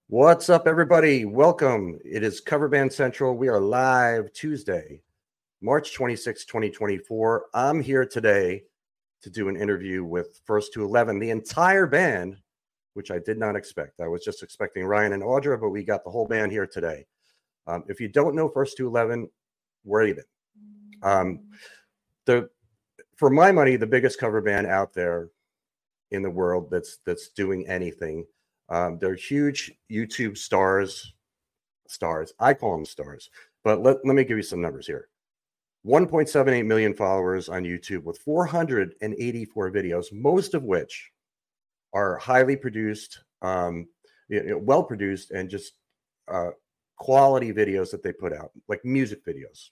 What's up, everybody? Welcome. It is Cover Band Central. We are live Tuesday, March 26, 2024. I'm here today to do an interview with First to 11, the entire band, which I did not expect. I was just expecting Ryan and Audra, but we got the whole band here today. If you don't know First to 11, where are you been? For my money, the biggest cover band out there in the world that's doing anything. They're huge YouTube stars. I call them stars. But let me give you some numbers here. 1.78 million followers on YouTube with 484 videos, most of which are highly produced, well produced, and just quality videos that they put out, like music videos.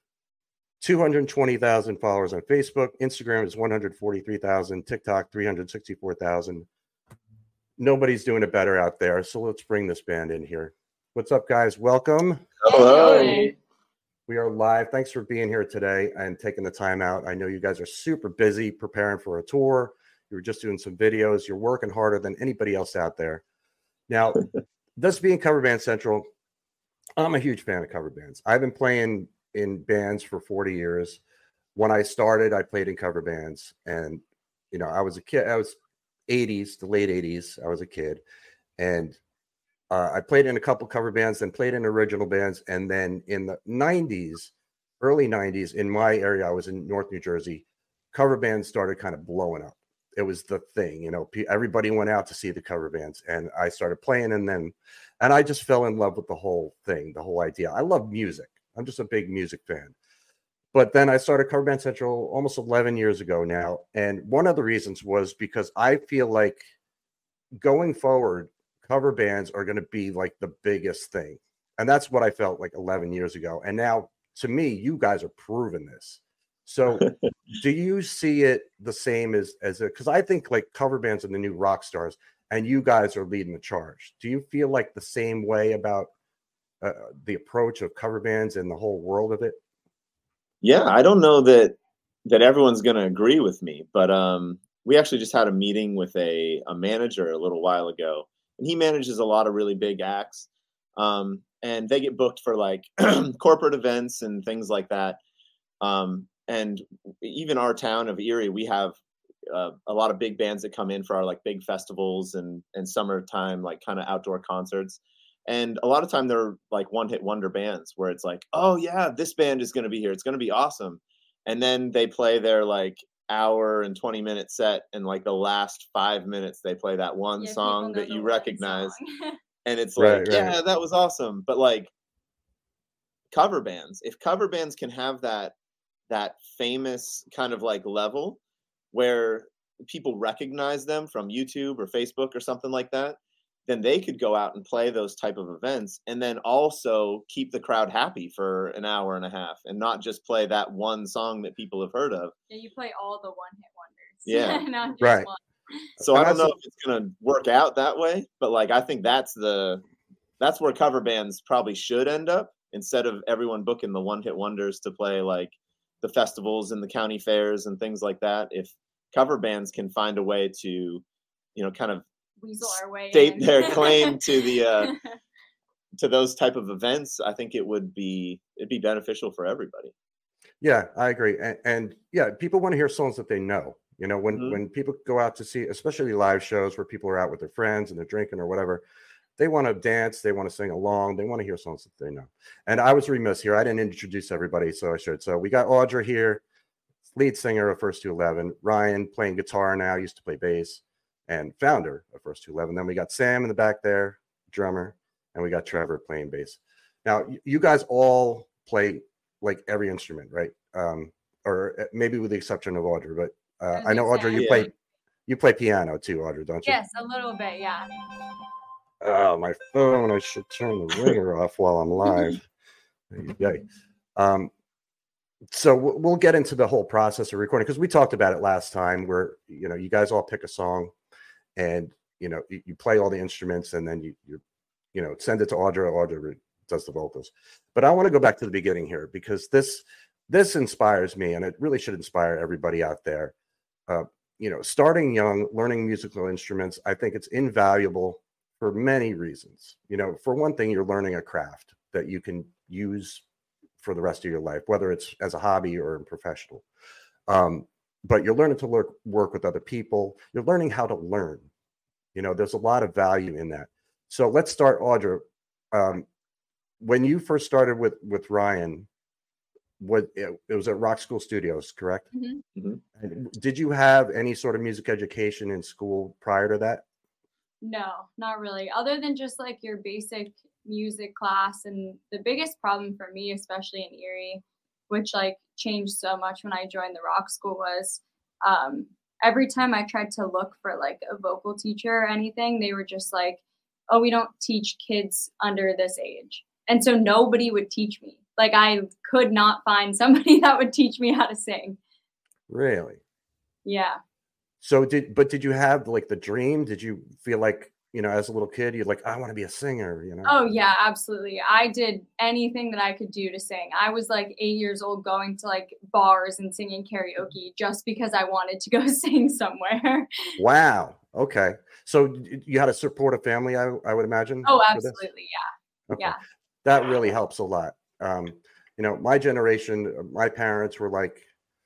220,000 followers on Facebook. Instagram is 143,000. TikTok, 364,000. Nobody's doing it better out there. So let's bring this band in here. What's up, guys? Welcome. Hello. We are live. Thanks for being here today and taking the time out. I know you guys are super busy preparing for a tour. You were just doing some videos. You're working harder than anybody else out there. Now, this being Cover Band Central, I'm a huge fan of cover bands. I've been playing in bands for 40 years. When I started, I played in cover bands. And, I was a kid. I was 80s, the late 80s. I was a kid. And I played in a couple cover bands, then played in original bands. And then in the 90s, early 90s, in my area, I was in North New Jersey, cover bands started kind of blowing up. It was the thing, everybody went out to see the cover bands. And I started playing in them. And I just fell in love with the whole thing, the whole idea. I love music. I'm just a big music fan. But then I started Cover Band Central almost 11 years ago now. And one of the reasons was because I feel like going forward, cover bands are going to be like the biggest thing. And that's what I felt like 11 years ago. And now, to me, you guys are proving this. So do you see it the same as because I think like cover bands are the new rock stars and you guys are leading the charge. Do you feel like the same way about the approach of cover bands and the whole world of it? Yeah, I don't know that everyone's going to agree with me, but we actually just had a meeting with a manager a little while ago, and he manages a lot of really big acts, and they get booked for like corporate events and things like that. And even our town of Erie, we have a lot of big bands that come in for our like big festivals and summertime like kind of outdoor concerts. And a lot of time they're like one-hit wonder bands where it's like, oh yeah, this band is going to be here. It's going to be awesome. And then they play their like hour and 20-minute set. And like the last 5 minutes, they play that one song that you recognize. And it's like, yeah, that was awesome. But like cover bands, if cover bands can have that famous kind of like level where people recognize them from YouTube or Facebook or something like that, then they could go out and play those type of events and then also keep the crowd happy for an hour and a half and not just play that one song that people have heard of. Yeah, you play all the one-hit wonders. Yeah. Not just right. one. So I don't know if it's going to work out that way, but like I think that's where cover bands probably should end up instead of everyone booking the one-hit wonders to play like the festivals and the county fairs and things like that. If cover bands can find a way to, kind of weasel our way state in. their claim to the to those type of events, I think it'd be beneficial for everybody. Yeah, I agree. And yeah, people want to hear songs that they know. When people go out to see, especially live shows where people are out with their friends and they're drinking or whatever, they want to dance, they want to sing along, they want to hear songs that they know. And I was remiss here. I didn't introduce everybody, so I should. So we got Audra here, lead singer of First to 11. Ryan playing guitar now, used to play bass, and founder of First to 11. Then we got Sam in the back there, drummer, and we got Trevor playing bass. Now, you guys all play like every instrument, right? Or maybe with the exception of Audra, but I know Audra, you play piano too, Audra, don't you? Yes, a little bit, yeah. Oh, my phone! I should turn the ringer off while I'm live. Okay. So we'll get into the whole process of recording because we talked about it last time where, you guys all pick a song and, you play all the instruments and then you send it to Audra. Audra does the vocals. But I want to go back to the beginning here because this inspires me and it really should inspire everybody out there. Starting young, learning musical instruments, I think it's invaluable for many reasons. You know, for one thing, you're learning a craft that you can use for the rest of your life, whether it's as a hobby or in professional. But you're learning to work with other people. You're learning how to learn. You know, there's a lot of value in that. So let's start, Audra. When you first started with Ryan, it was at Rock School Studios, correct? Mhm. And did you have any sort of music education in school prior to that? No, not really. Other than just like your basic music class. And the biggest problem for me, especially in Erie, which like changed so much when I joined the rock school, was um, every time I tried to look for like a vocal teacher or anything, they were just like, oh, we don't teach kids under this age. And so nobody would teach me. Like I could not find somebody that would teach me how to sing. Really? Yeah. So did you have like the dream? Did you feel like, you know, as a little kid, you're like, I want to be a singer, you know? Oh yeah, absolutely. I did anything that I could do to sing. I was like 8 years old going to like bars and singing karaoke just because I wanted to go sing somewhere. Wow. Okay. So you had a supportive family, I would imagine. Oh, For this? absolutely. Yeah. Okay. Yeah. That really helps a lot. You know, my generation, my parents were like,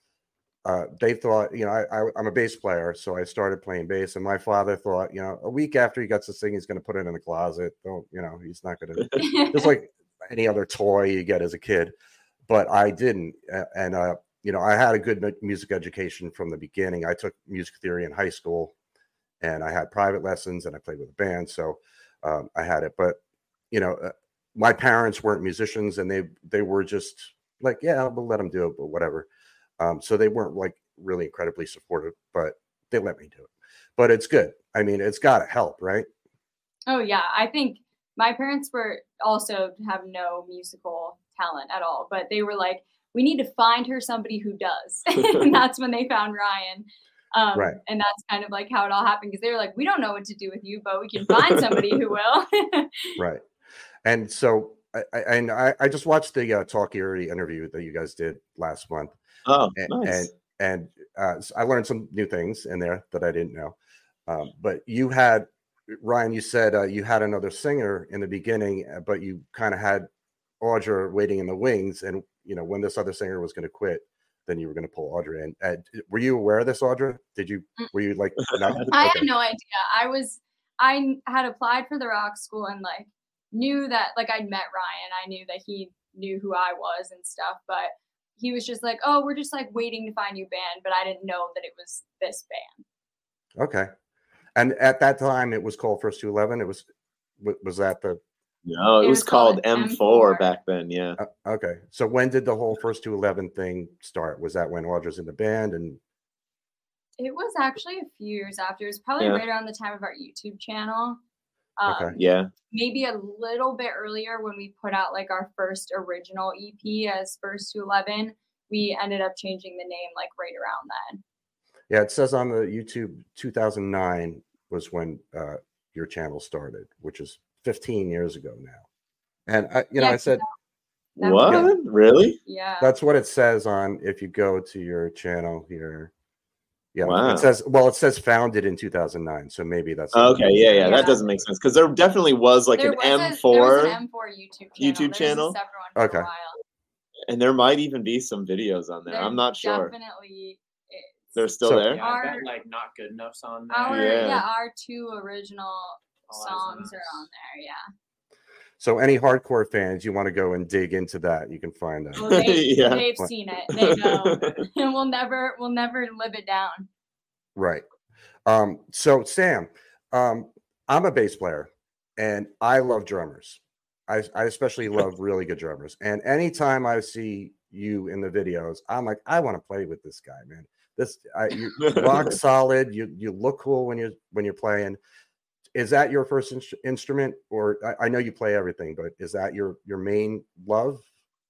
they thought, you know, I'm a bass player, so I started playing bass, and my father thought, you know, a week after he gets to sing, he's going to put it in the closet. Don't, you know, he's not going to, just like any other toy you get as a kid. But I didn't, and you know, I had a good music education from the beginning. I took music theory in high school, and I had private lessons, and I played with a band, so I had it. But you know, my parents weren't musicians, and they were just like, yeah, we'll let them do it, but whatever. So they weren't like really incredibly supportive, but they let me do it. But it's good. I mean, it's got to help, right? Oh yeah. I think my parents were also have no musical talent at all, but they were like, we need to find her somebody who does. And that's when they found Ryan. Right, And that's kind of like how it all happened because they were like, we don't know what to do with you, but we can find somebody who will. right. And so I just watched the Talk Erie interview that you guys did last month, Oh, and nice. I learned some new things in there that I didn't know. But you had Ryan. You said you had another singer in the beginning, but you kind of had Audra waiting in the wings, and you know when this other singer was going to quit, then you were going to pull Audra in. Were you aware of this, Audra? Were you like no? I Okay, had no idea. I had applied for the rock school and like knew that like I'd met Ryan. I knew that he knew who I was and stuff, but he was just like, "Oh, we're just like waiting to find you band," but I didn't know that it was this band. okay. And at that time, it was called First to 11. It was that the No, it It was was called called M4 M4. back then. Yeah. okay. So when did the whole First to 11 thing start? Was that when Audra's in the band? And It was actually a few years after. It was probably Yeah. right around the time of our YouTube channel. okay, Yeah. Maybe a little bit earlier when we put out like our first original EP as First to 11. We ended up changing the name like right around then. yeah. It says on the YouTube 2009 was when your channel started, which is 15 years ago now. And you know, Yeah, I said that was- What? Really? yeah. that's what it says on if you go to your channel here. Yeah, Wow. it says founded in 2009, so maybe that's Okay. Yeah. Yeah. That doesn't make sense because there definitely was like There an was M4, an M4 YouTube channel. YouTube There was channel? a separate one for Okay. a while. and there might even be some videos on there. There I'm not sure. Definitely is. They're still So- there. Yeah, I Our- bet like Not Good Enough's on there. Our Yeah. our two original All Eyes on songs are Us. on there. Yeah. So any hardcore fans, you want to go and dig into that, you can find that. Well, Yeah. they've seen it. They know, and we'll never live it down. Right. So Sam, I'm a bass player and I love drummers. I especially love really good drummers. And anytime I see you in the videos, I'm like, I want to play with this guy, man. You rock solid. You look cool when you're playing. Is that your first instrument, or I know you play everything, but is that your main love?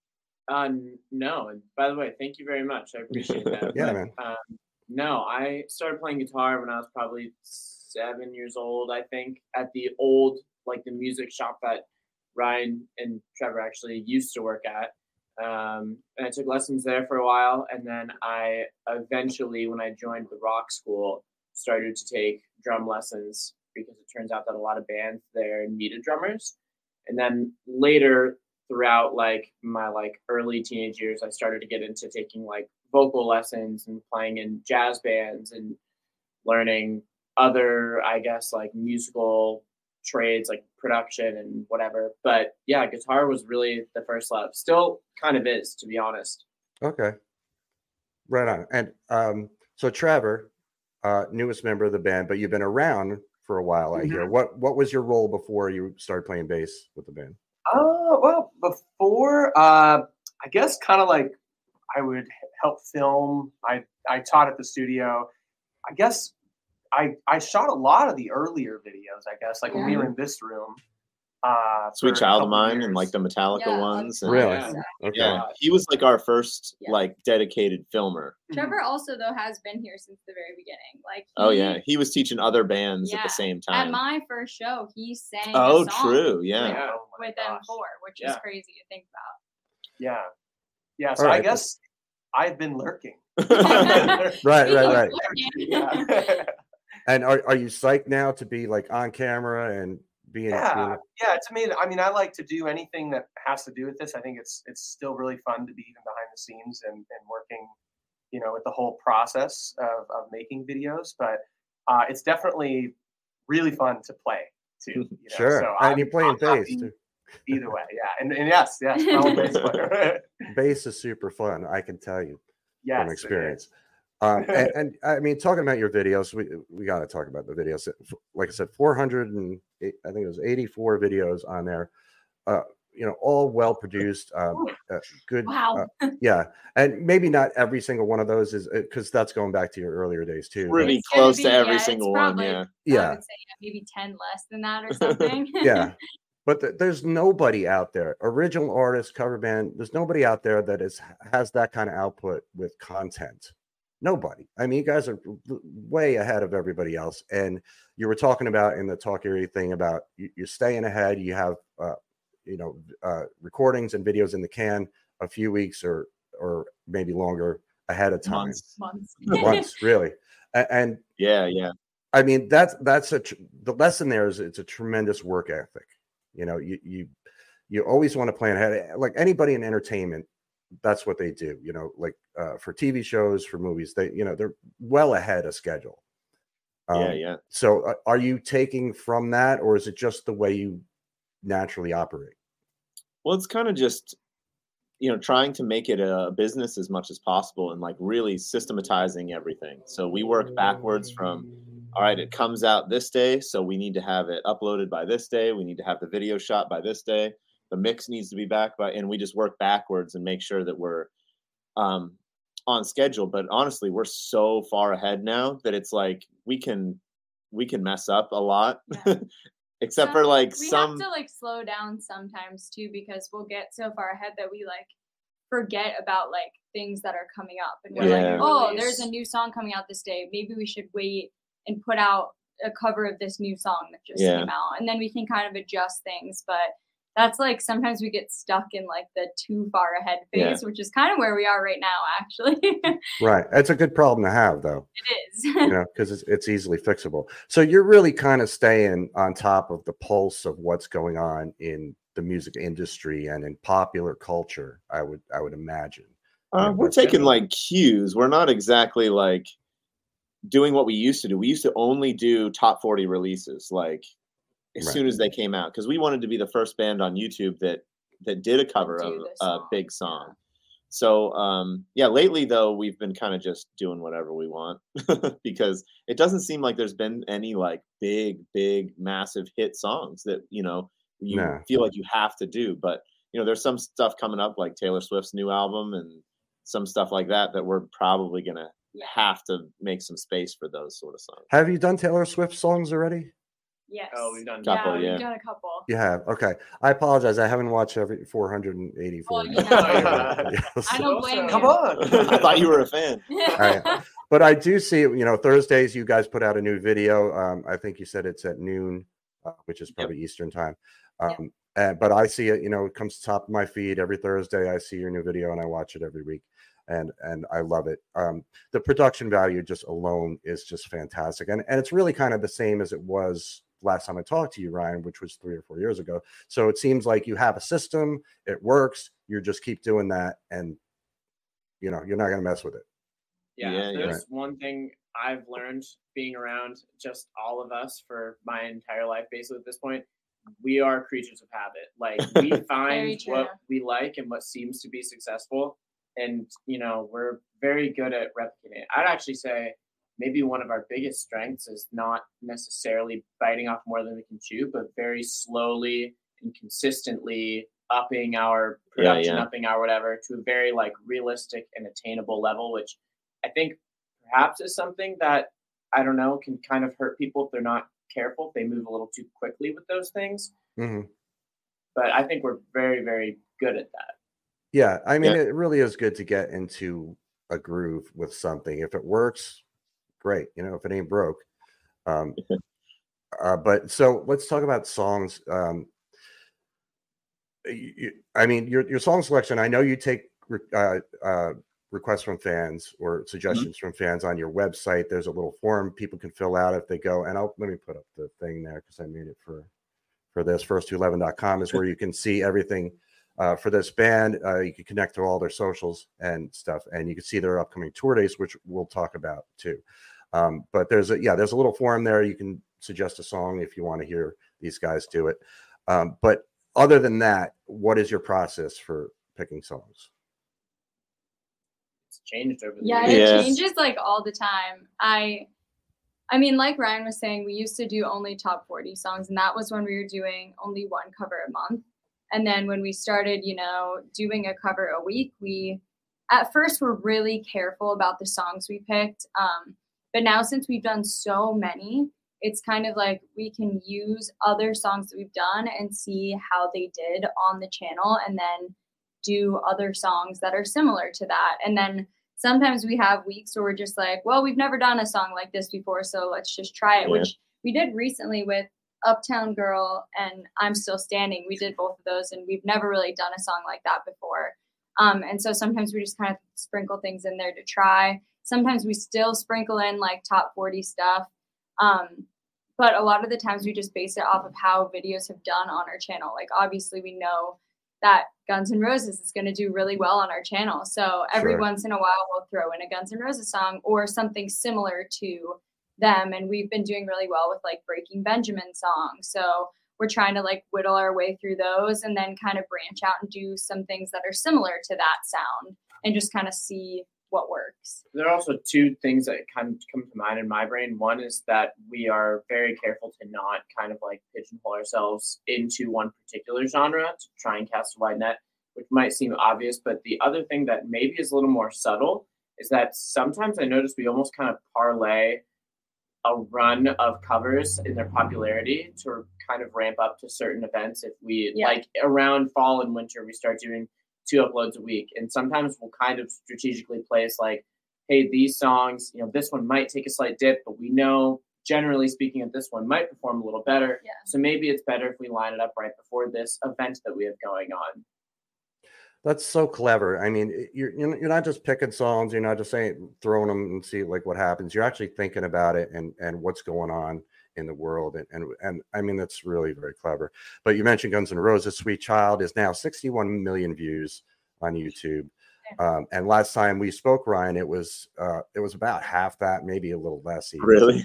No. And by the way, thank you very much. I appreciate that. Yeah, But, man. no, I started playing guitar when I was probably 7 years old, I think, at the old, like the music shop that Ryan and Trevor actually used to work at. And I took lessons there for a while. And then I eventually, when I joined the rock school, started to take drum lessons because it turns out that a lot of bands there needed drummers. And then later throughout like my like early teenage years, I started to get into taking like vocal lessons and playing in jazz bands and learning other, I guess, like musical trades like production and whatever. But yeah, guitar was really the first love. Still kind of is, to be honest. Okay. Right on. And so Trevor, newest member of the band, but you've been around for a while, I hear. What was your role before you started playing bass with the band? Well, before, I guess kind of like I would help film. I taught at the studio. I guess I shot a lot of the earlier videos, I guess, like when we were in this room. Sweet Child of Mine and like the Metallica ones. And, Really? Yeah. Okay. Yeah, he was like our first like dedicated filmer. Trevor also though has been here since the very beginning. Like Oh yeah, he was teaching other bands at the same At time. my first show, he sang. Oh, a song true. Yeah. Yeah. with M4, which is crazy to think about. Yeah. So All right. I guess I've been lurking. Right. Yeah. And are you psyched now to be like on camera and being? Yeah. To me, I mean, I like to do anything that has to do with this. I think it's still really fun to be even behind the scenes and working, with the whole process of making videos. But it's definitely really fun to play too. Sure. So and you're playing I'm bass happy too. either way. Yeah. And yes, I'm a bass player. Bass is super fun, I can tell you Yes, from it experience. And I mean, talking about your videos, we got to talk about the videos. Like I said, 400 I think it was 84 videos on there. All well produced, good. Wow. Yeah, and maybe not every single one of those is because that's going back to your earlier days too. Pretty It's gonna close be- to every yeah, it's single one. probably- Yeah. I Yeah, would say maybe 10 less than that or something. yeah. But there's nobody out there, original artist, cover band. There's nobody out there that has that kind of output with content. Nobody. I mean, you guys are way ahead of everybody else. And you were talking about in the Talk Erie thing about you're staying ahead. You have, recordings and videos in the can a few weeks or maybe longer ahead of time. Months. Months, really. And Yeah. I mean, that's the lesson there is it's a tremendous work ethic. You always want to plan ahead. Like anybody in entertainment, that's what they do. Like for TV shows, for movies, they're well ahead of schedule. Yeah. So are you taking from that, or is it just the way you naturally operate? Well, it's kind of just, trying to make it a business as much as possible and like really systematizing everything. So we work backwards from, all right, it comes out this day, so we need to have it uploaded by this day. We need to have the video shot by this day. The mix needs to be back by, and we just work backwards and make sure that we're on schedule. But honestly, we're so far ahead now that it's like we can mess up a lot. Yeah. Except for like we some have to like slow down sometimes too, because we'll get so far ahead that we like forget about like things that are coming up, and we're Yeah. like, oh, there's a new song coming out this day, maybe we should wait and put out a cover of this new song that just came out, and then we can kind of adjust things. But that's like sometimes we get stuck in like the too far ahead phase, which is kind of where we are right now, actually. Right. It's a good problem to have, though. It is. Because it's easily fixable. So you're really kind of staying on top of the pulse of what's going on in the music industry and in popular culture, I would imagine. We're taking like cues. We're not exactly like doing what we used to do. We used to only do top 40 releases, like as soon as they came out, because we wanted to be the first band on YouTube that did a cover of a big song. So lately though, we've been kind of just doing whatever we want because it doesn't seem like there's been any like big, massive hit songs that, you feel like you have to do. But, there's some stuff coming up like Taylor Swift's new album and some stuff like that we're probably going to have to make some space for those sort of songs. Have you done Taylor Swift songs already? Yes. Oh, we've done We've couple. done a couple. You have? Okay. I apologize. I haven't watched every 484. Well, I don't blame you. Come on. I thought you were a fan. But I do see, Thursdays you guys put out a new video. I think you said it's at noon, which is probably Eastern time. But I see it, it comes to the top of my feed every Thursday. I see your new video and I watch it every week. And I love it. The production value just alone is just fantastic. And it's really kind of the same as it was last time I talked to you, Ryan, which was 3 or 4 years ago. So it seems like you have a system, it works, you just keep doing that, and you're not going to mess with it. Yeah, there's one thing I've learned being around just all of us for my entire life, basically at this point. We are creatures of habit. Like, we find what we like and what seems to be successful, and we're very good at replicating it. I'd actually say maybe one of our biggest strengths is not necessarily biting off more than we can chew, but very slowly and consistently upping our production, upping our whatever to a very like realistic and attainable level, which I think perhaps is something that, I don't know, can kind of hurt people if they're not careful, if they move a little too quickly with those things. Mm-hmm. But I think we're very, very good at that. Yeah, I mean, it really is good to get into a groove with something. If it works, great. If it ain't broke. But so let's talk about songs. I mean, your song selection, I know you take requests from fans or suggestions from fans on your website. There's a little form people can fill out if they go, and let me put up the thing there because I made it for this. First211.com is where you can see everything for this band. You can connect to all their socials and stuff, and you can see their upcoming tour dates, which we'll talk about too. But there's a little forum there. You can suggest a song if you want to hear these guys do it. But other than that, what is your process for picking songs? It's changed over the years. It changes like all the time. I mean, like Ryan was saying, we used to do only top 40 songs, and that was when we were doing only one cover a month. And then when we started, doing a cover a week, we at first were really careful about the songs we picked. But now since we've done so many, it's kind of like we can use other songs that we've done and see how they did on the channel, and then do other songs that are similar to that. And then sometimes we have weeks where we're just like, well, we've never done a song like this before, so let's just try it, which we did recently with Uptown Girl and I'm Still Standing. We did both of those, and we've never really done a song like that before. And so sometimes we just kind of sprinkle things in there to try. Sometimes we still sprinkle in like top 40 stuff. But a lot of the times we just base it off of how videos have done on our channel. Like, obviously we know that Guns N' Roses is going to do really well on our channel. So every once in a while we'll throw in a Guns N' Roses song or something similar to them. And we've been doing really well with like Breaking Benjamin songs. So we're trying to like whittle our way through those and then kind of branch out and do some things that are similar to that sound and just kind of see what works. There are also two things that kind of come to mind in my brain. One is that we are very careful to not kind of like pigeonhole ourselves into one particular genre to try and cast a wide net, which might seem obvious. But the other thing that maybe is a little more subtle is that sometimes I notice we almost kind of parlay a run of covers in their popularity to kind of ramp up to certain events. If we like around fall and winter, we start doing 2 uploads a week. And sometimes we'll kind of strategically place like, hey, these songs, this one might take a slight dip, but we know generally speaking that this one might perform a little better. Yeah. So maybe it's better if we line it up right before this event that we have going on. That's so clever. I mean, you're not just picking songs. You're not just throwing them and see like what happens. You're actually thinking about it and what's going on in the world. And I mean, that's really very clever. But you mentioned Guns N' Roses. Sweet Child is now 61 million views on YouTube. And last time we spoke, Ryan, it was about half that, maybe a little less. Even. Really?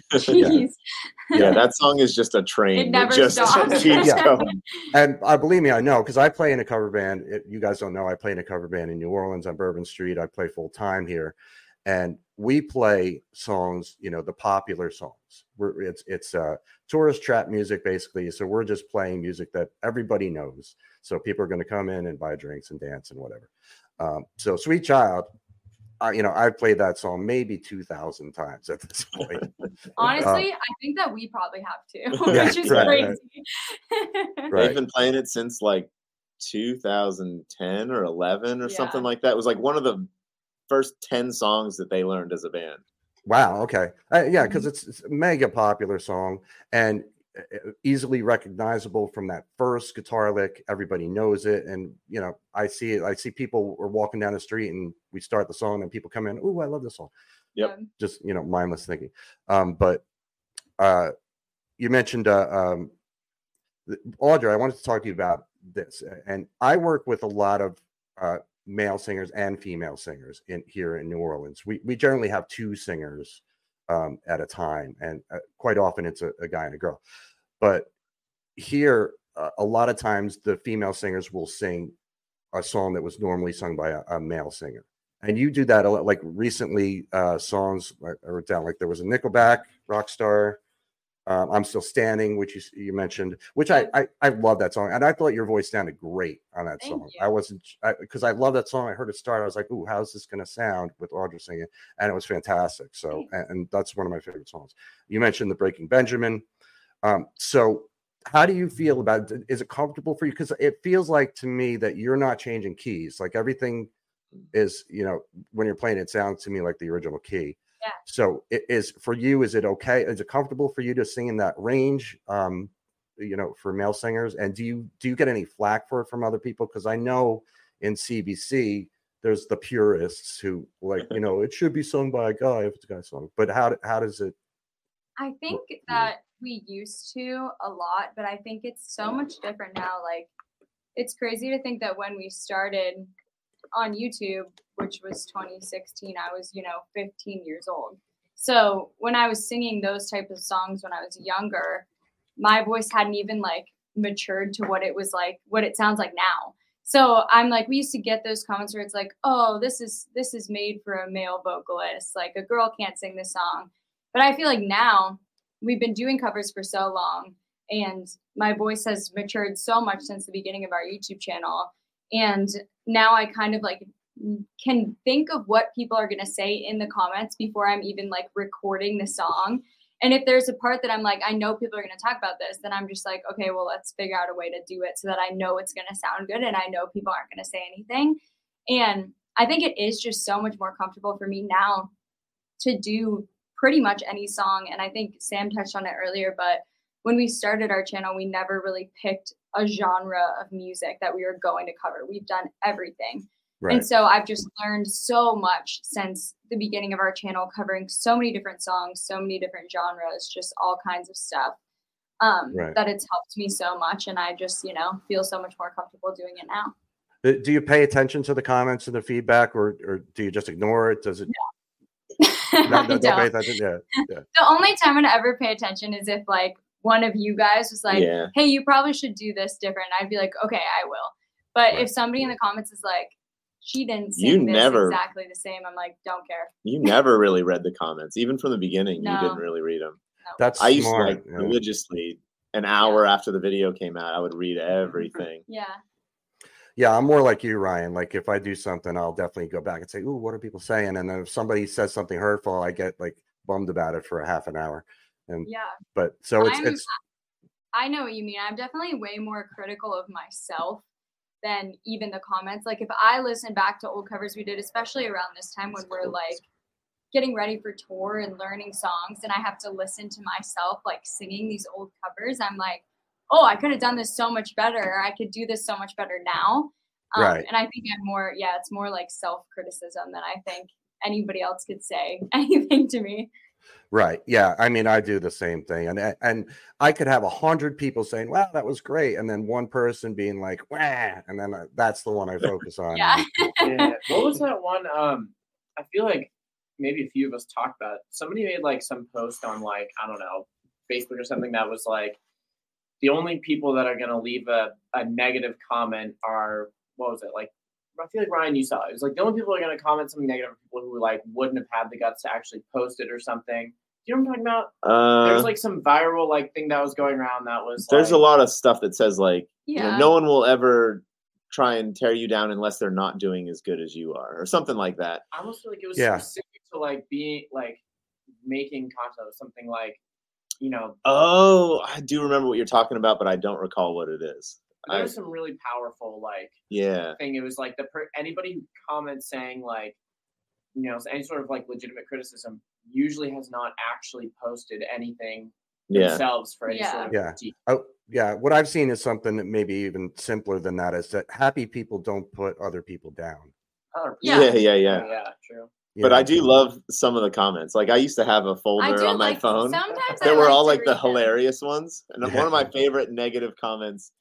Yeah, that song is just a train. It never stops. Keeps going. And believe me, I know, because I play in a cover band. You guys don't know, I play in a cover band in New Orleans on Bourbon Street. I play full time here, and we play songs, the popular songs. It's tourist trap music basically. So we're just playing music that everybody knows. So people are going to come in and buy drinks and dance and whatever. So Sweet Child, I've played that song maybe 2,000 times at this point. Honestly, I think that we probably have to, which is crazy. Right. They've been playing it since like 2010 or 11 or something like that. It was like one of the first 10 songs that they learned as a band. Wow. Okay. Because it's a mega popular song and easily recognizable from that first guitar lick. Everybody knows it, and I see it. I see people are walking down the street, and we start the song, and people come in. Oh, I love this song. Yep. Just mindless thinking. But you mentioned Audrey, I wanted to talk to you about this. And I work with a lot of male singers and female singers here in New Orleans. We generally have two singers at a time, and quite often it's a guy and a girl. But here, a lot of times the female singers will sing a song that was normally sung by a male singer. And you do that a lot. Like recently, songs I wrote down, like there was a Nickelback, Rockstar, I'm Still Standing, which you mentioned, which I love that song. And I thought your voice sounded great on that Thank song. you. I wasn't, because I love that song. I heard it start. I was like, ooh, how's this going to sound with Audrey singing? And it was fantastic. So, and that's one of my favorite songs. You mentioned the Breaking Benjamin. So how do you feel about it? Is it comfortable for you? Because it feels like to me that you're not changing keys. Like everything is, when you're playing, it sounds to me like the original key. Yeah. So it is for you. Is it okay? Is it comfortable for you to sing in that range? For male singers, and do you get any flack for it from other people? Because I know in CBC there's the purists who like, it should be sung by a guy if it's a guy's song. But how does it? I think that we used to a lot, but I think it's so much different now. Like, it's crazy to think that when we started on YouTube, which was 2016, I was, 15 years old. So when I was singing those type of songs when I was younger, my voice hadn't even like matured to what it sounds like now. So I'm like, we used to get those comments where it's like, oh, this is made for a male vocalist. Like a girl can't sing this song. But I feel like now we've been doing covers for so long and my voice has matured so much since the beginning of our YouTube channel. And now I kind of like can think of what people are going to say in the comments before I'm even like recording the song. And if there's a part that I'm like, I know people are going to talk about this, then I'm just like, okay, well, let's figure out a way to do it so that I know it's going to sound good and I know people aren't going to say anything. And I think it is just so much more comfortable for me now to do pretty much any song. And I think Sam touched on it earlier, but when we started our channel, we never really picked a genre of music that we were going to cover. We've done everything. Right. And so I've just learned so much since the beginning of our channel, covering so many different songs, so many different genres, just all kinds of stuff, that it's helped me so much. And I just, feel so much more comfortable doing it now. Do you pay attention to the comments and the feedback, or do you just ignore it? Does it? No. Don't pay attention. Yeah. The only time I'd ever pay attention is if like one of you guys was like, hey, you probably should do this different. I'd be like, okay, I will. But if somebody in the comments is like, she didn't sing exactly the same, I'm like, don't care. You never really read the comments. Even from the beginning, you didn't really read them. No. That's I used smart. to religiously, an hour after the video came out, I would read everything. Yeah, I'm more like you, Ryan. Like if I do something, I'll definitely go back and say, ooh, what are people saying? And then if somebody says something hurtful, I get like bummed about it for a half an hour. And but so it's I know what you mean. I'm definitely way more critical of myself than even the comments. Like if I listen back to old covers we did, especially around this time when we're like getting ready for tour and learning songs, and I have to listen to myself like singing these old covers, I'm like, oh, I could have done this so much better. I could do this so much better now. Right. And I think it's more like self-criticism than I think anybody else could say anything to me. Right. Yeah. I mean, I do the same thing. And I could have 100 people saying, wow, that was great. And then one person being like, wah. And then that's the one I focus on. Yeah. What was that one? I feel like maybe a few of us talked about it. Somebody made like some post on like, I don't know, Facebook or something that was like, the only people that are going to leave a negative comment are, what was it? Like, I feel like Ryan, you saw it. It was like the only people who are going to comment something negative are people who like wouldn't have had the guts to actually post it or something. Do you know what I'm talking about? There's like some viral like thing that was going around that was there's a lot of stuff that says like, Yeah. no one will ever try and tear you down unless they're not doing as good as you are or something like that. I almost feel like it was specific to like being like making content or something like, Oh, I do remember what you're talking about, but I don't recall what it is. There was some really powerful thing. It was like anybody who comments saying like, any sort of like legitimate criticism usually has not actually posted anything themselves for any sort of critique. Oh, yeah. What I've seen is something that maybe even simpler than that, is that happy people don't put other people down. Yeah, true. you But know, I do love some of the comments. Like I used to have a I folder do on my like phone. sometimes They I were all to like the read them. hilarious ones. And one of my favorite negative comments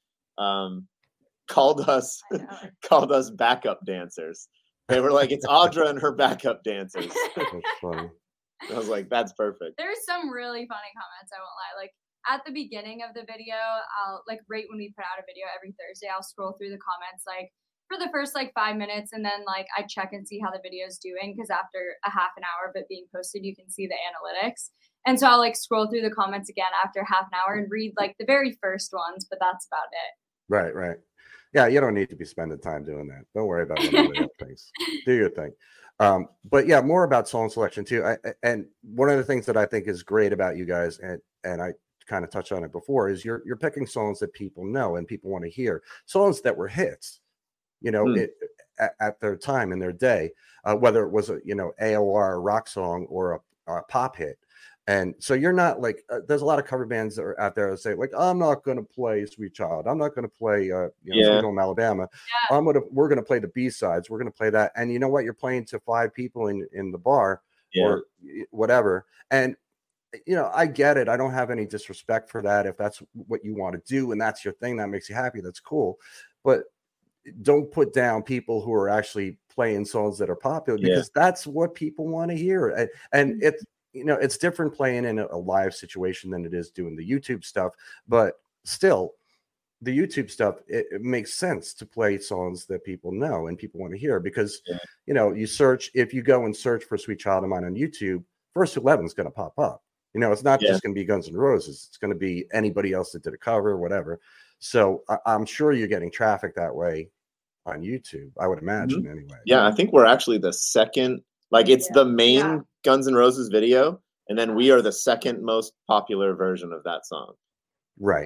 called us I know. called us backup dancers. They were like, it's Audra and her backup dancers. that's funny. I was like, that's perfect. There's some really funny comments, I won't lie. Like at the beginning of the video, I'll like right when we put out a video every Thursday, I'll scroll through the comments like for the first like 5 minutes, and then like I check and see how the video is doing, because after a half an hour of it being posted, you can see the analytics. And so I'll like scroll through the comments again after half an hour and read like the very first ones, but that's about it. Right, right. Yeah, you don't need to be spending time doing that. Don't worry about what other things. Do your thing. But yeah, more about song selection too. And one of the things that I think is great about you guys, and I kind of touched on it before, is you're picking songs that people know and people want to hear, songs that were hits, you know, at their time in their day, whether it was a, you know, AOR rock song or a pop hit. And so you're not like, there's a lot of cover bands that are out there that say like, I'm not going to play Sweet Child. I'm not going to play, Sweet Home Alabama. Yeah. We're going to play the B-sides. We're going to play that. And you know what? You're playing to 5 people in the bar or whatever. And, you know, I get it. I don't have any disrespect for that. If that's what you want to do and that's your thing, that makes you happy, that's cool. But don't put down people who are actually playing songs that are popular, because that's what people want to hear. And it's, you know, it's different playing in a live situation than it is doing the YouTube stuff, but still the YouTube stuff, it makes sense to play songs that people know and people want to hear, because, you know, if you go and search for Sweet Child of Mine on YouTube, First 11 is going to pop up. You know, it's not just going to be Guns N' Roses. It's going to be anybody else that did a cover or whatever. So I'm sure you're getting traffic that way on YouTube, I would imagine anyway. Yeah, I think we're actually the second, like it's the main Guns N' Roses video, and then we are the second most popular version of that song. Right.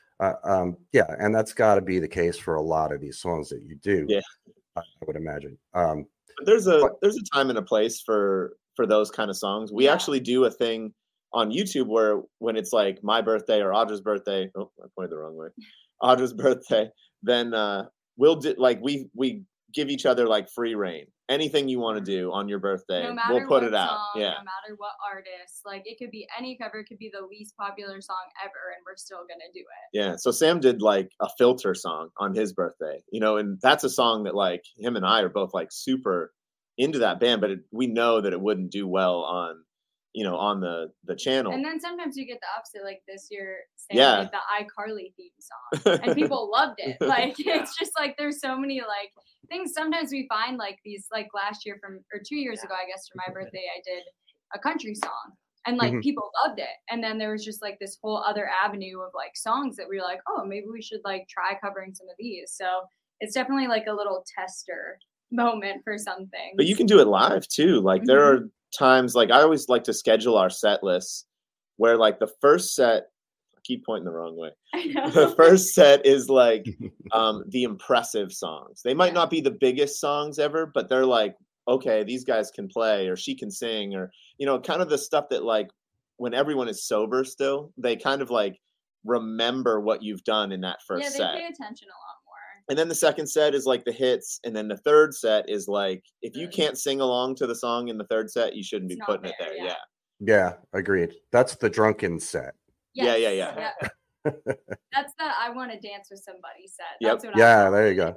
Yeah, and that's got to be the case for a lot of these songs that you do. Yeah, I would imagine. But there's a time and a place for those kind of songs. We actually do a thing on YouTube where when it's like my birthday or Audra's birthday, oh, I pointed the wrong way, Audra's birthday, then we'll do like we give each other like free reign. Anything you want to do on your birthday, we'll put it out. No matter what artist, like it could be any cover, it could be the least popular song ever, and we're still gonna do it. Yeah. So Sam did like a Filter song on his birthday, you know, and that's a song that like him and I are both like super into that band, but we know that it wouldn't do well on, you know, on the channel. And then sometimes you get the opposite, like this year, Sam did the iCarly theme song, and people loved it. Like it's just like there's so many like things. Sometimes we find like these, like last year or 2 years ago, I guess, for my birthday, I did a country song, and like people loved it. And then there was just like this whole other avenue of like songs that we were like, oh, maybe we should like try covering some of these. So it's definitely like a little tester moment for something. But you can do it live too. Like there are times, like I always like to schedule our set lists where like the first set, I keep pointing the wrong way. The first set is like the impressive songs. They might not be the biggest songs ever, but they're like, okay, these guys can play, or she can sing, or, you know, kind of the stuff that like when everyone is sober still, they kind of like remember what you've done in that first set. Yeah, they pay attention a lot more. And then the second set is like the hits. And then the third set is like, if you can't sing along to the song in the third set, you shouldn't be putting it there. Yeah. Yeah, agreed. That's the drunken set. Yes. Yeah. That's the I want to dance with somebody set. Yep. That's what There you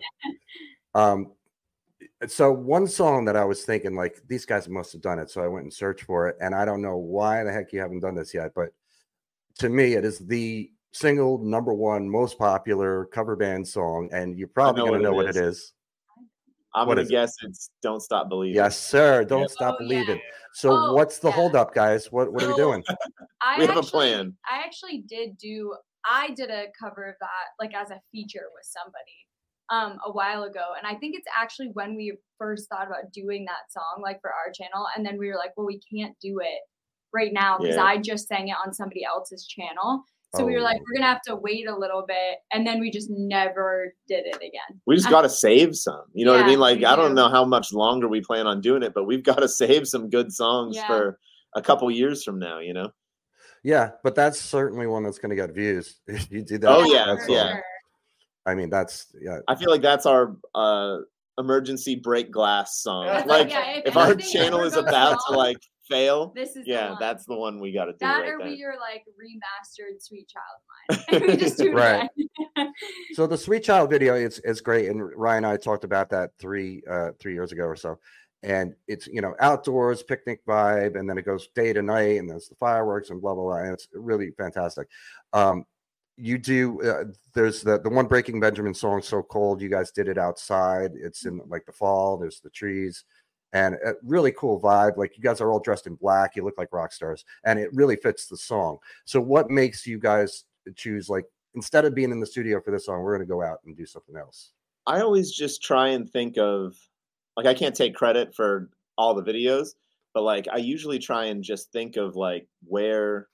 go. So one song that I was thinking, like, these guys must have done it, so I went and searched for it, and I don't know why the heck you haven't done this yet, but to me, it is the single #1 most popular cover band song, and you're probably going to know what it is. I'm going to guess it's Don't Stop Believing. Yes, sir. Don't Stop Believing. So what's the holdup, guys? What are we doing? We have a plan. I did a cover of that, like as a feature with somebody a while ago. And I think it's actually when we first thought about doing that song, like for our channel. And then we were like, well, we can't do it right now because I just sang it on somebody else's channel. So we were like, we're going to have to wait a little bit. And then we just never did it again. We just got to save some. You know what I mean? Like, I don't know how much longer we plan on doing it, but we've got to save some good songs for a couple years from now, you know? Yeah, but that's certainly one that's going to get views. If you do that. Oh, yeah. I mean, I feel like that's our emergency break glass song. That's Like yeah, if our anything channel ever is goes about to wrong, like fail, this is the yeah, one. that's the one we got to do. That right or then. we are like remastered Sweet Child of Mine. We just do it Right. again. So the Sweet Child video is great, and Ryan and I talked about that three years ago or so. And it's, you know, outdoors picnic vibe, and then it goes day to night, and there's the fireworks and blah blah blah, and it's really fantastic. You do there's the one Breaking Benjamin song, So Cold. You guys did it outside. It's in like the fall. There's the trees, and a really cool vibe. Like you guys are all dressed in black. You look like rock stars, and it really fits the song. So what makes you guys choose, like, instead of being in the studio for this song, we're going to go out and do something else? I always just try and think of, like, I can't take credit for all the videos, but like I usually try and just think of like where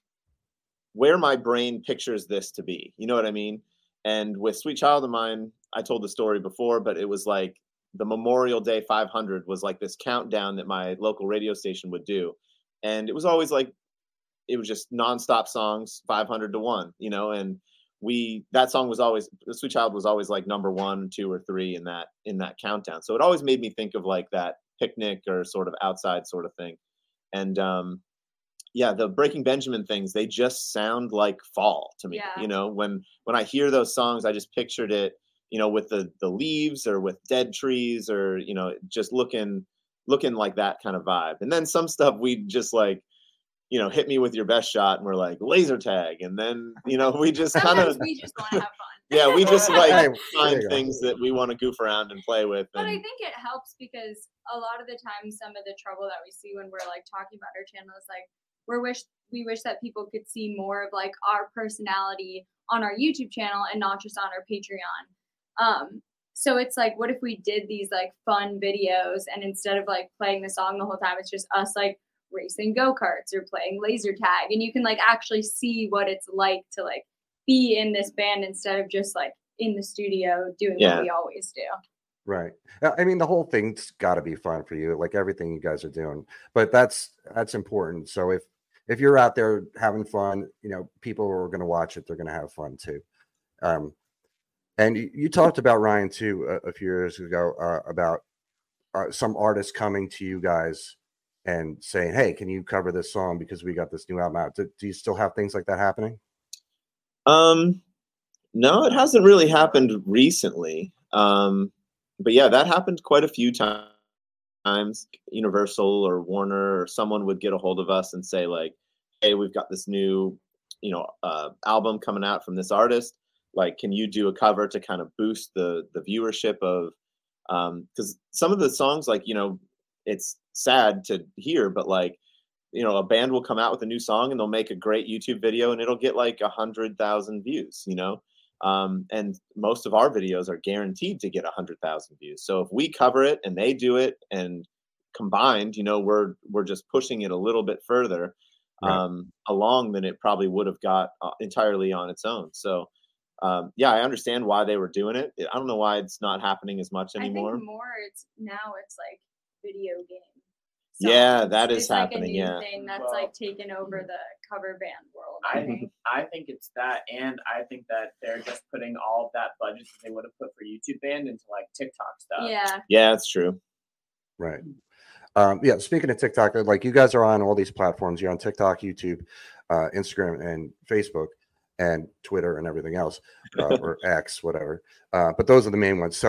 my brain pictures this to be. You know what I mean? And with Sweet Child of Mine, I told the story before, but it was like the Memorial Day 500 was like this countdown that my local radio station would do. And it was always like, it was just nonstop songs, 500 to 1, you know, and that song was always, Sweet Child was always like number 1, 2, or 3 in that countdown. So it always made me think of like that picnic or sort of outside sort of thing. And yeah, the Breaking Benjamin things, they just sound like fall to me. Yeah. You know, when I hear those songs, I just pictured it, you know, with the leaves or with dead trees, or, you know, just looking like that kind of vibe. And then some stuff we just like, you know, hit me with your best shot, and we're like laser tag, and then, you know, we just kind Sometimes of, we just want to have fun. yeah, we just Hey, like there find you go. things that we want to goof around and play with. But I And think it helps because a lot of the time, some of the trouble that we see when we're like talking about our channel is like we wish that people could see more of like our personality on our YouTube channel and not just on our Patreon. So it's like, what if we did these like fun videos, and instead of like playing the song the whole time, it's just us like racing go-karts or playing laser tag, and you can like actually see what it's like to like be in this band instead of just like in the studio doing what we always do. Right. I mean, the whole thing's got to be fun for you, like everything you guys are doing. But that's important. So if you're out there having fun, you know, people are going to watch it. They're going to have fun too. And you talked about, Ryan, too, a few years ago about some artists coming to you guys and saying, "Hey, can you cover this song because we got this new album out?" Do you still have things like that happening? no, it hasn't really happened recently. But yeah, that happened quite a few times. Universal or Warner or someone would get a hold of us and say like, "Hey, we've got this new, you know, album coming out from this artist. Like, can you do a cover to kind of boost the viewership of?" Because some of the songs, like, you know, it's sad to hear, but like, you know, a band will come out with a new song and they'll make a great YouTube video and it'll get like 100,000 views, you know. And most of our videos are guaranteed to get 100,000 views. So if we cover it and they do it, and combined, you know, we're just pushing it a little bit further along than it probably would have got entirely on its own. So yeah, I understand why they were doing it. I don't know why it's not happening as much anymore. I think more it's like video game. Yeah, that is it's like happening. A new Yeah, thing that's like taken over the cover band world. I think it's that, and I think that they're just putting all of that budget that they would have put for YouTube band into like TikTok stuff. Yeah, that's true. Right. Yeah. Speaking of TikTok, like you guys are on all these platforms. You're on TikTok, YouTube, Instagram, and Facebook, and Twitter, and everything else, or X, whatever. But those are the main ones.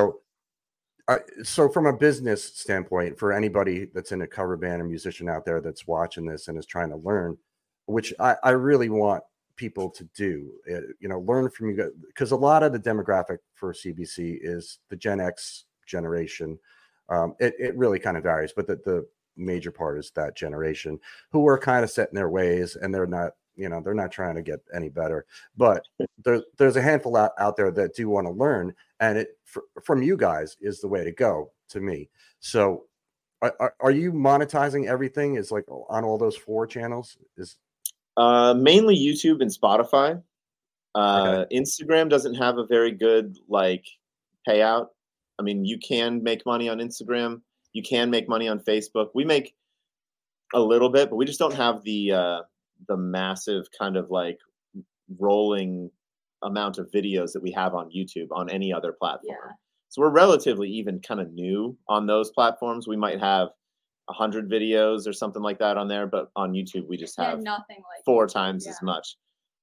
So from a business standpoint, for anybody that's in a cover band or musician out there that's watching this and is trying to learn, which I really want people to do, you know, learn from you guys, because a lot of the demographic for CBC is the Gen X generation. It really kind of varies, but the major part is that generation who are kind of set in their ways, and they're not, you know, they're not trying to get any better. But there's a handful out there that do want to learn, and it from you guys is the way to go to me. So are you monetizing everything? Is like on all those 4 channels? Is mainly YouTube and Spotify. Okay. Instagram doesn't have a very good like payout. I mean, you can make money on Instagram. You can make money on Facebook. We make a little bit, but we just don't have the massive kind of like rolling amount of videos that we have on YouTube on any other platform. So we're relatively even kind of new on those platforms. We might have 100 videos or something like that on there, but on YouTube we just Yeah, have nothing like 4 YouTube, times yeah. as much.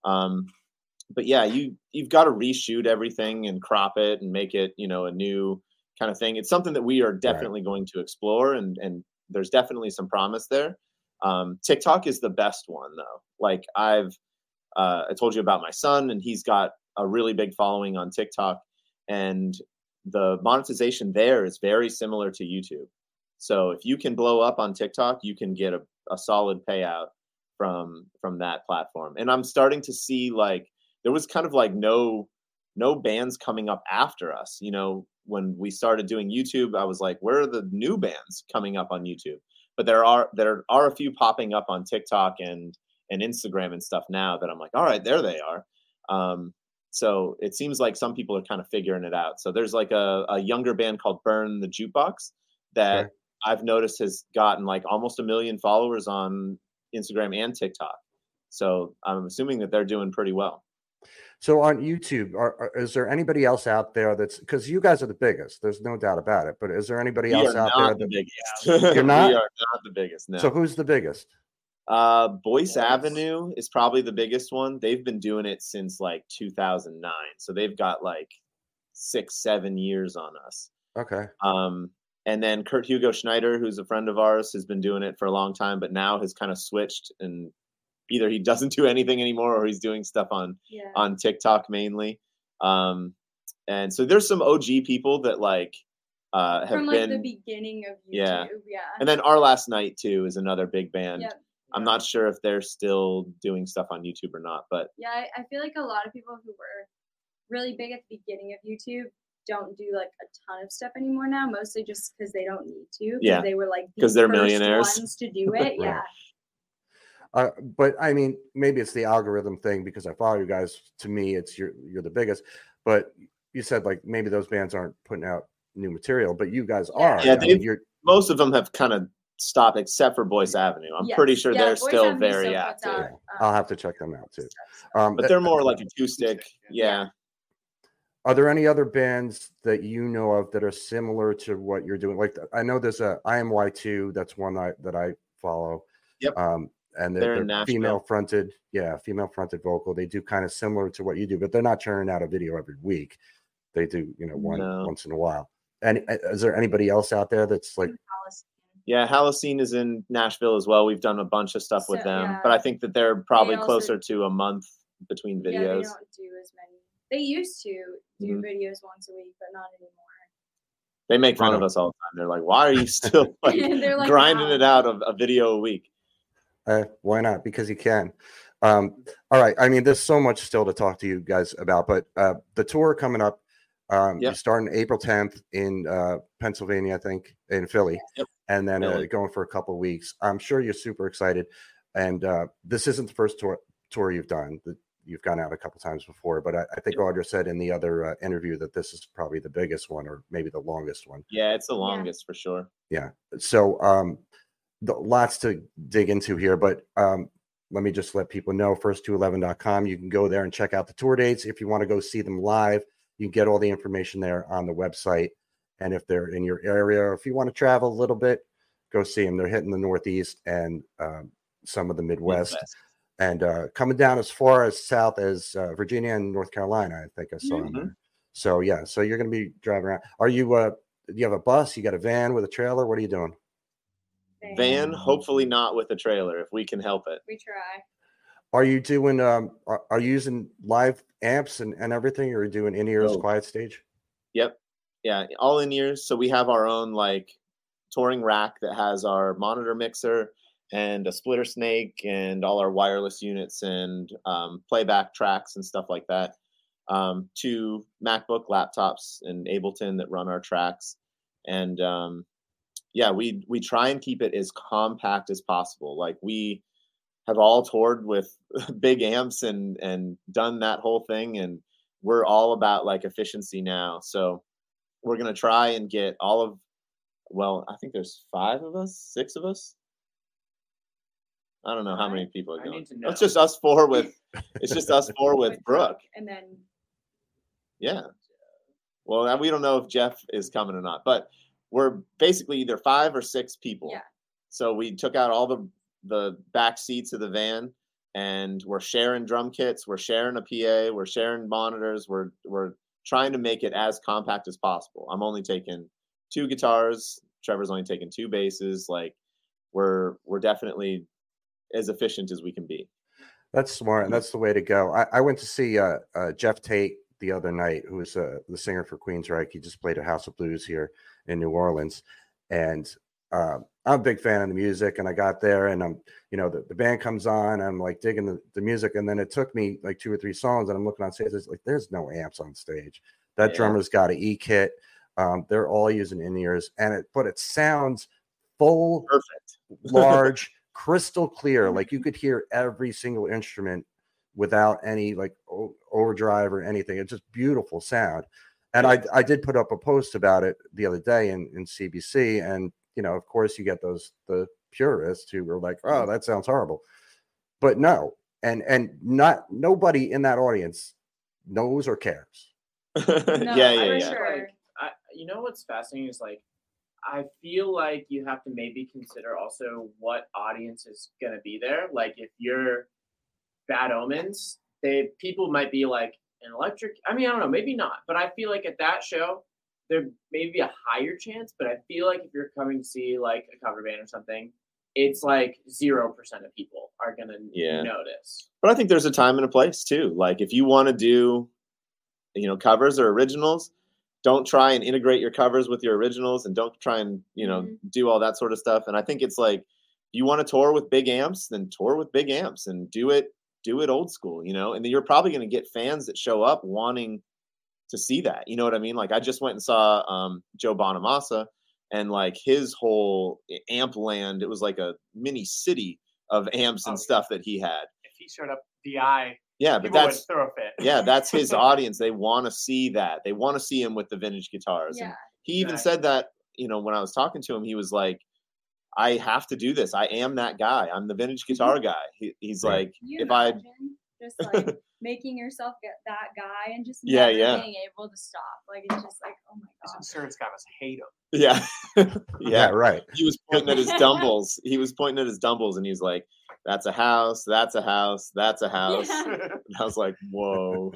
But yeah, you've got to reshoot everything and crop it and make it, you know, a new kind of thing. It's something that we are definitely going to explore, and there's definitely some promise there. TikTok is the best one though. Like I told you about my son, and he's got a really big following on TikTok, and the monetization there is very similar to YouTube. So if you can blow up on TikTok, you can get a solid payout from that platform. And I'm starting to see, like, there was kind of like no bands coming up after us. You know, when we started doing YouTube, I was like, where are the new bands coming up on YouTube? But there are a few popping up on TikTok and Instagram and stuff now that I'm like, all right, there they are. So it seems like some people are kind of figuring it out. So there's like a younger band called Burn the Jukebox that Okay. I've noticed has gotten like almost 1 million followers on Instagram and TikTok. So I'm assuming that they're doing pretty well. So on YouTube, is there anybody else out there that's, because you guys are the biggest, there's no doubt about it, but is there anybody We else are out there not the that biggest. You're not? We are not the biggest. No. So who's the biggest? Boyce Avenue is probably the biggest one. They've been doing it since like 2009. So they've got like 6-7 years on us. Okay. And then Kurt Hugo Schneider, who's a friend of ours, has been doing it for a long time, but now has kind of switched, and either he doesn't do anything anymore or he's doing stuff on TikTok mainly. And so there's some OG people that like have from like been the beginning of YouTube. Yeah. Yeah. And then Our Last Night too is another big band. Yep. I'm not sure if they're still doing stuff on YouTube or not, but Yeah, I feel like a lot of people who were really big at the beginning of YouTube don't do like a ton of stuff anymore now, mostly just because they don't need to. Yeah. They were like because the they're first millionaires. ones to do it. Yeah. But I mean, maybe it's the algorithm thing because I follow you guys. To me, it's you're the biggest. But you said like maybe those bands aren't putting out new material, but you guys are. Yeah, I mean, most of them have kind of stopped except for Boyce Avenue. I'm pretty sure they're Boyce still Avenue very still puts active. out, I'll have to check them out too. But they're more like acoustic. Yeah. Are there any other bands that you know of that are similar to what you're doing? Like I know there's a IMY2. That's one that I follow. Yep. And They're they're in Nashville. female fronted vocal. They do kind of similar to what you do, but they're not churning out a video every week. They do, once in a while. And is there anybody else out there that's like? Yeah, Halocene is in Nashville as well. We've done a bunch of stuff with them, yeah. but I think that they're probably They also- closer to a month between videos. Yeah, they don't do as many. They used to do Mhm. videos once a week, but not anymore. They make fun Right of on. us all the time. They're like, "Why are you still like, They're like, grinding "Wow." it out of a video a week?" Why not? Because you can. All right. I mean, there's so much still to talk to you guys about, but the tour coming up, you start on April 10th in Pennsylvania, I think, in Philly, and then going for a couple of weeks. I'm sure you're super excited. And this isn't the first tour you've done. You've gone out a couple times before, but I think Audra said in the other interview that this is probably the biggest one, or maybe the longest one. Yeah, it's the longest for sure. Yeah. So lots to dig into here, but let me just let people know, first211.com. You can go there and check out the tour dates. If you want to go see them live, you can get all the information there on the website. And if they're in your area, or if you want to travel a little bit, go see them. They're hitting the Northeast and some of the Midwest. And coming down as far as south as Virginia and North Carolina, I think I saw them there. So yeah, so you're going to be driving around. Are you? Do you have a bus? You got a van with a trailer? What are you doing? Van, hopefully not with a trailer if we can help it. We try. Are you doing? Are you using live amps and everything, or are you doing in-ears, quiet stage? Yep. Yeah, all in-ears. So we have our own like touring rack that has our monitor mixer and a splitter snake and all our wireless units and playback tracks and stuff like that. 2 MacBook laptops in Ableton that run our tracks. And we try and keep it as compact as possible. Like we have all toured with big amps and done that whole thing. And we're all about like efficiency now. So we're going to try and get all of, I think there's 5 of us, 6 of us. I don't know how many people are going. It's just us 4 with. It's just us 4 with Brooke. And then. Yeah. Well, we don't know if Jeff is coming or not, but we're basically either 5 or 6 people. Yeah. So we took out all the back seats of the van, and we're sharing drum kits, we're sharing a PA, we're sharing monitors, we're trying to make it as compact as possible. I'm only taking 2 guitars, Trevor's only taking 2 basses. Like we're definitely as efficient as we can be. That's smart, and that's the way to go. I went to see Jeff Tate the other night, who is the singer for Queensryche. He just played at House of Blues here in New Orleans, and I'm a big fan of the music. And I got there, and I'm, the band comes on, I'm like digging the music, and then it took me like 2 or 3 songs, and I'm looking on stage, it's like there's no amps on stage. That drummer's got an E-kit. They're all using in-ears, but it sounds full, perfect, large, crystal clear. Like you could hear every single instrument without any like overdrive or anything. It's just beautiful sound. And I did put up a post about it the other day in CBC, and of course you get the purists who were like, oh, that sounds horrible. But no, and nobody in that audience knows or cares. No, yeah. Sure. Like, what's fascinating is like, I feel like you have to maybe consider also what audience is going to be there. Like if you're Bad Omens, people might be like an electric. I mean, I don't know, maybe not. But I feel like at that show, there may be a higher chance. But I feel like if you're coming to see like a cover band or something, it's like 0% of people are going to notice. But I think there's a time and a place too. Like if you want to do, covers or originals, don't try and integrate your covers with your originals, and don't try and, do all that sort of stuff. And I think it's like, you want to tour with big amps, then tour with big amps and do it old school, and then you're probably going to get fans that show up wanting to see that. You know what I mean? Like I just went and saw Joe Bonamassa, and like his whole amp land, it was like a mini city of amps and stuff that he had. If he showed up DI, yeah, but that's throw a fit. Yeah, that's his audience. They want to see that. They want to see him with the vintage guitars. Yeah. And he even said that, when I was talking to him, he was like, I have to do this. I am that guy. I'm the vintage guitar guy. He's like, if I just like making yourself get that guy and just never being able to stop. Like it's just like, oh my god. This insurance guy must hate him. Yeah. Yeah, right. He was pointing at his dumbbells. And he's like, that's a house, that's a house, that's a house. Yeah. And I was like, whoa.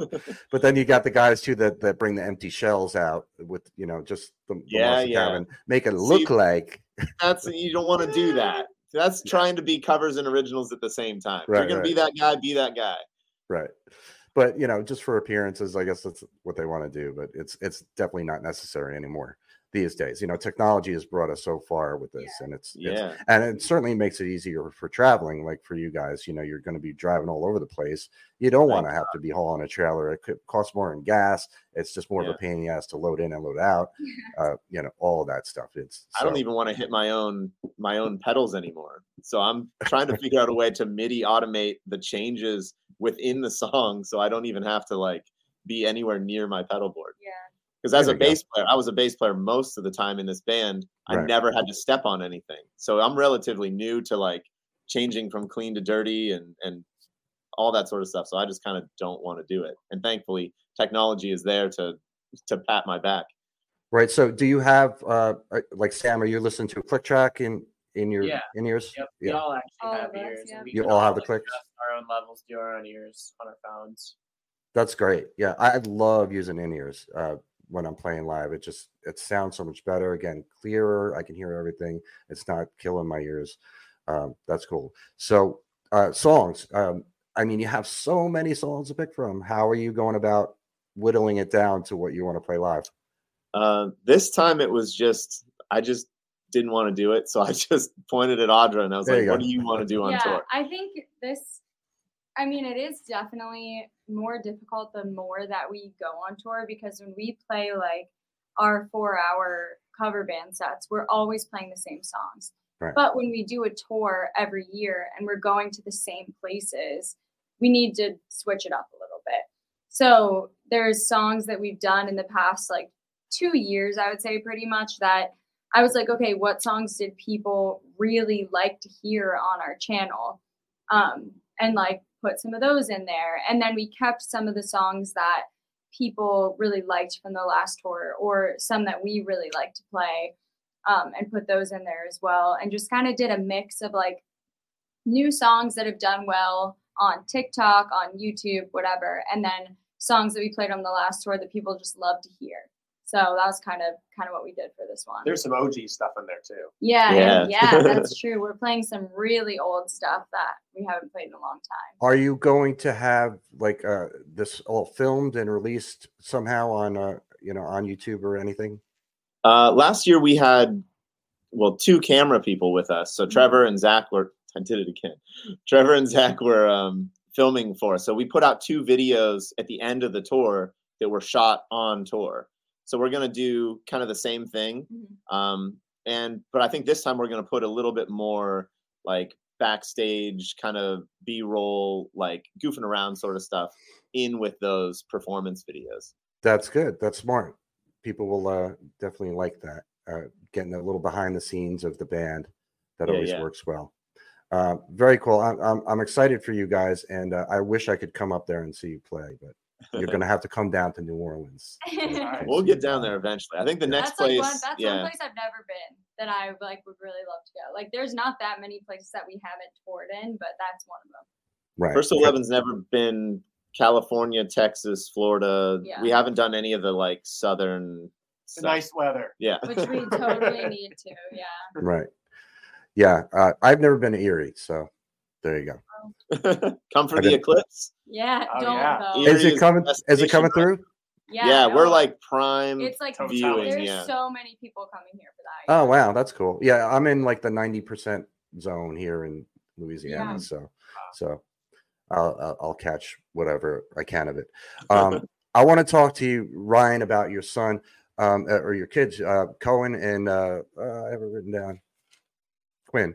But then you got the guys too that bring the empty shells out with just the and make it look like you don't want to do that. That's trying to be covers and originals at the same time. Right, if you're gonna be that guy, be that guy. Right. But just for appearances, I guess that's what they want to do. But it's definitely not necessary anymore these days. Technology has brought us so far with this, and it's and it certainly makes it easier for traveling. Like for you guys, you're going to be driving all over the place. You don't want to have to be hauling a trailer. It could cost more in gas. It's just more of a pain in the ass to load in and load out. All of that stuff. I don't even want to hit my own pedals anymore. So I'm trying to figure out a way to MIDI automate the changes within the song, so I don't even have to like be anywhere near my pedal board. Yeah. Because as a bass player, I was a bass player most of the time in this band. I never had to step on anything. So I'm relatively new to like changing from clean to dirty and all that sort of stuff. So I just kind of don't want to do it. And thankfully, technology is there to pat my back. Right. So do you have like Sam, are you listening to a click track in your in-ears? Yep. We all actually have ears. Yeah. And we You can all have the clicks? adjust our own levels, do our own ears on our phones. That's great. Yeah, I love using in-ears when I'm playing live. It sounds so much better. Again, clearer. I can hear everything. It's not killing my ears. That's cool. So songs. I mean, you have so many songs to pick from. How are you going about whittling it down to what you want to play live? This time it was I just didn't want to do it. So I just pointed at Audra and I was like, what do you want to do on tour? I think it is definitely more difficult the more that we go on tour, because when we play like our 4-hour cover band sets, we're always playing the same songs. Right. But when we do a tour every year and we're going to the same places, we need to switch it up a little bit. So there's songs that we've done in the past like 2 years, I would say pretty much, that I was like, okay, what songs did people really like to hear on our channel? And like put some of those in there. And then we kept some of the songs that people really liked from the last tour, or some that we really like to play, and put those in there as well. And just kind of did a mix of like new songs that have done well on TikTok, on YouTube, whatever, and then songs that we played on the last tour that people just love to hear. So that was kind of what we did for this one. There's some OG stuff in there too. Yeah, that's true. We're playing some really old stuff that we haven't played in a long time. Are you going to have like this all filmed and released somehow on on YouTube or anything? Last year we had 2 camera people with us. So Trevor and Zach were. I did it again. Trevor and Zach were filming for us. So we put out 2 videos at the end of the tour that were shot on tour. So we're going to do kind of the same thing. But I think this time we're going to put a little bit more like backstage kind of B-roll, like goofing around sort of stuff in with those performance videos. That's good. That's smart. People will definitely like that. Getting a little behind the scenes of the band. That always works well. Very cool. I'm excited for you guys, and I wish I could come up there and see you play, but you're going to have to come down to New Orleans. We'll get down there eventually. I think the next place. That's one place I've never been that I like would really love to go. Like, there's not that many places that we haven't toured in, but that's one of them. Right. First 11's never been California, Texas, Florida. Yeah. We haven't done any of the like southern. The nice weather. Yeah. Which we totally need to. Yeah. Right. Yeah. I've never been to Erie, so there you go. Come for the eclipse. Yeah. Oh, don't yeah. though. Is it coming? Is it coming through? Yeah, we're like prime. It's like viewing. there's so many people coming here for that. Oh wow, that's cool. Yeah, I'm in like the 90% zone here in Louisiana, so I'll catch whatever I can of it. I want to talk to you, Ryan, about your son or your kids, Cohen and I have it written down, Quinn.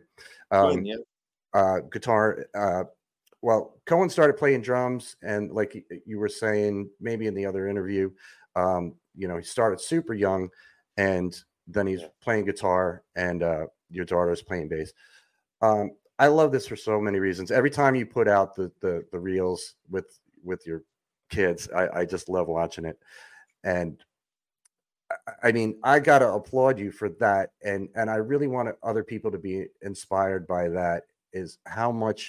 Guitar. Well, Cohen started playing drums, and like you were saying, maybe in the other interview, he started super young, and then he's playing guitar, and your daughter's playing bass. I love this for so many reasons. Every time you put out the reels with your kids, I just love watching it, and I mean, I gotta applaud you for that, and I really want other people to be inspired by that. Is how much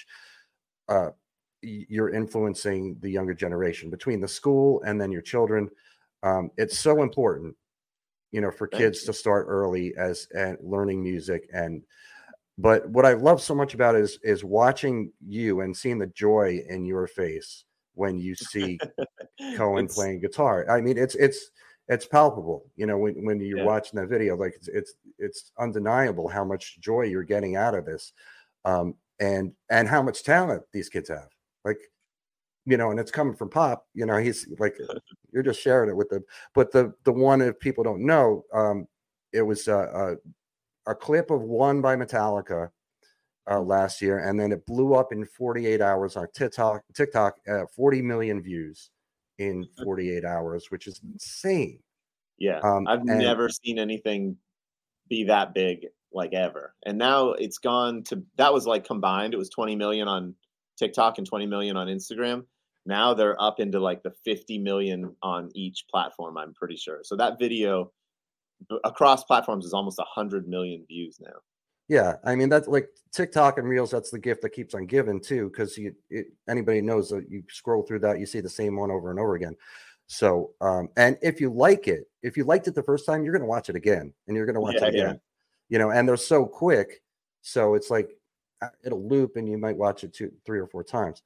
you're influencing the younger generation between the school and then your children. It's so important, for kids to start early and learning music. But what I love so much about it is watching you and seeing the joy in your face when you see Cohen playing guitar. I mean, it's palpable, when you're watching that video. Like it's undeniable how much joy you're getting out of this. And how much talent these kids have, like, and it's coming from Pop, he's like, you're just sharing it with them. But the one, if people don't know, it was a clip of One by Metallica last year, and then it blew up in 48 hours on TikTok, 40 million views in 48 hours, which is insane. Yeah, I've never seen anything be that big like ever. And now it's gone to, that was like combined, it was 20 million on TikTok and 20 million on Instagram. Now they're up into like the 50 million on each platform, I'm pretty sure. So that video across platforms is almost 100 million views now. Yeah, I mean, that's like TikTok and Reels, that's the gift that keeps on giving too, because anybody knows that you scroll through that, you see the same one over and over again. So and if you liked it the first time, you're going to watch it again, and you're going to watch it again. And they're so quick, so it's like it'll loop, and you might watch it 2, 3, or 4 times.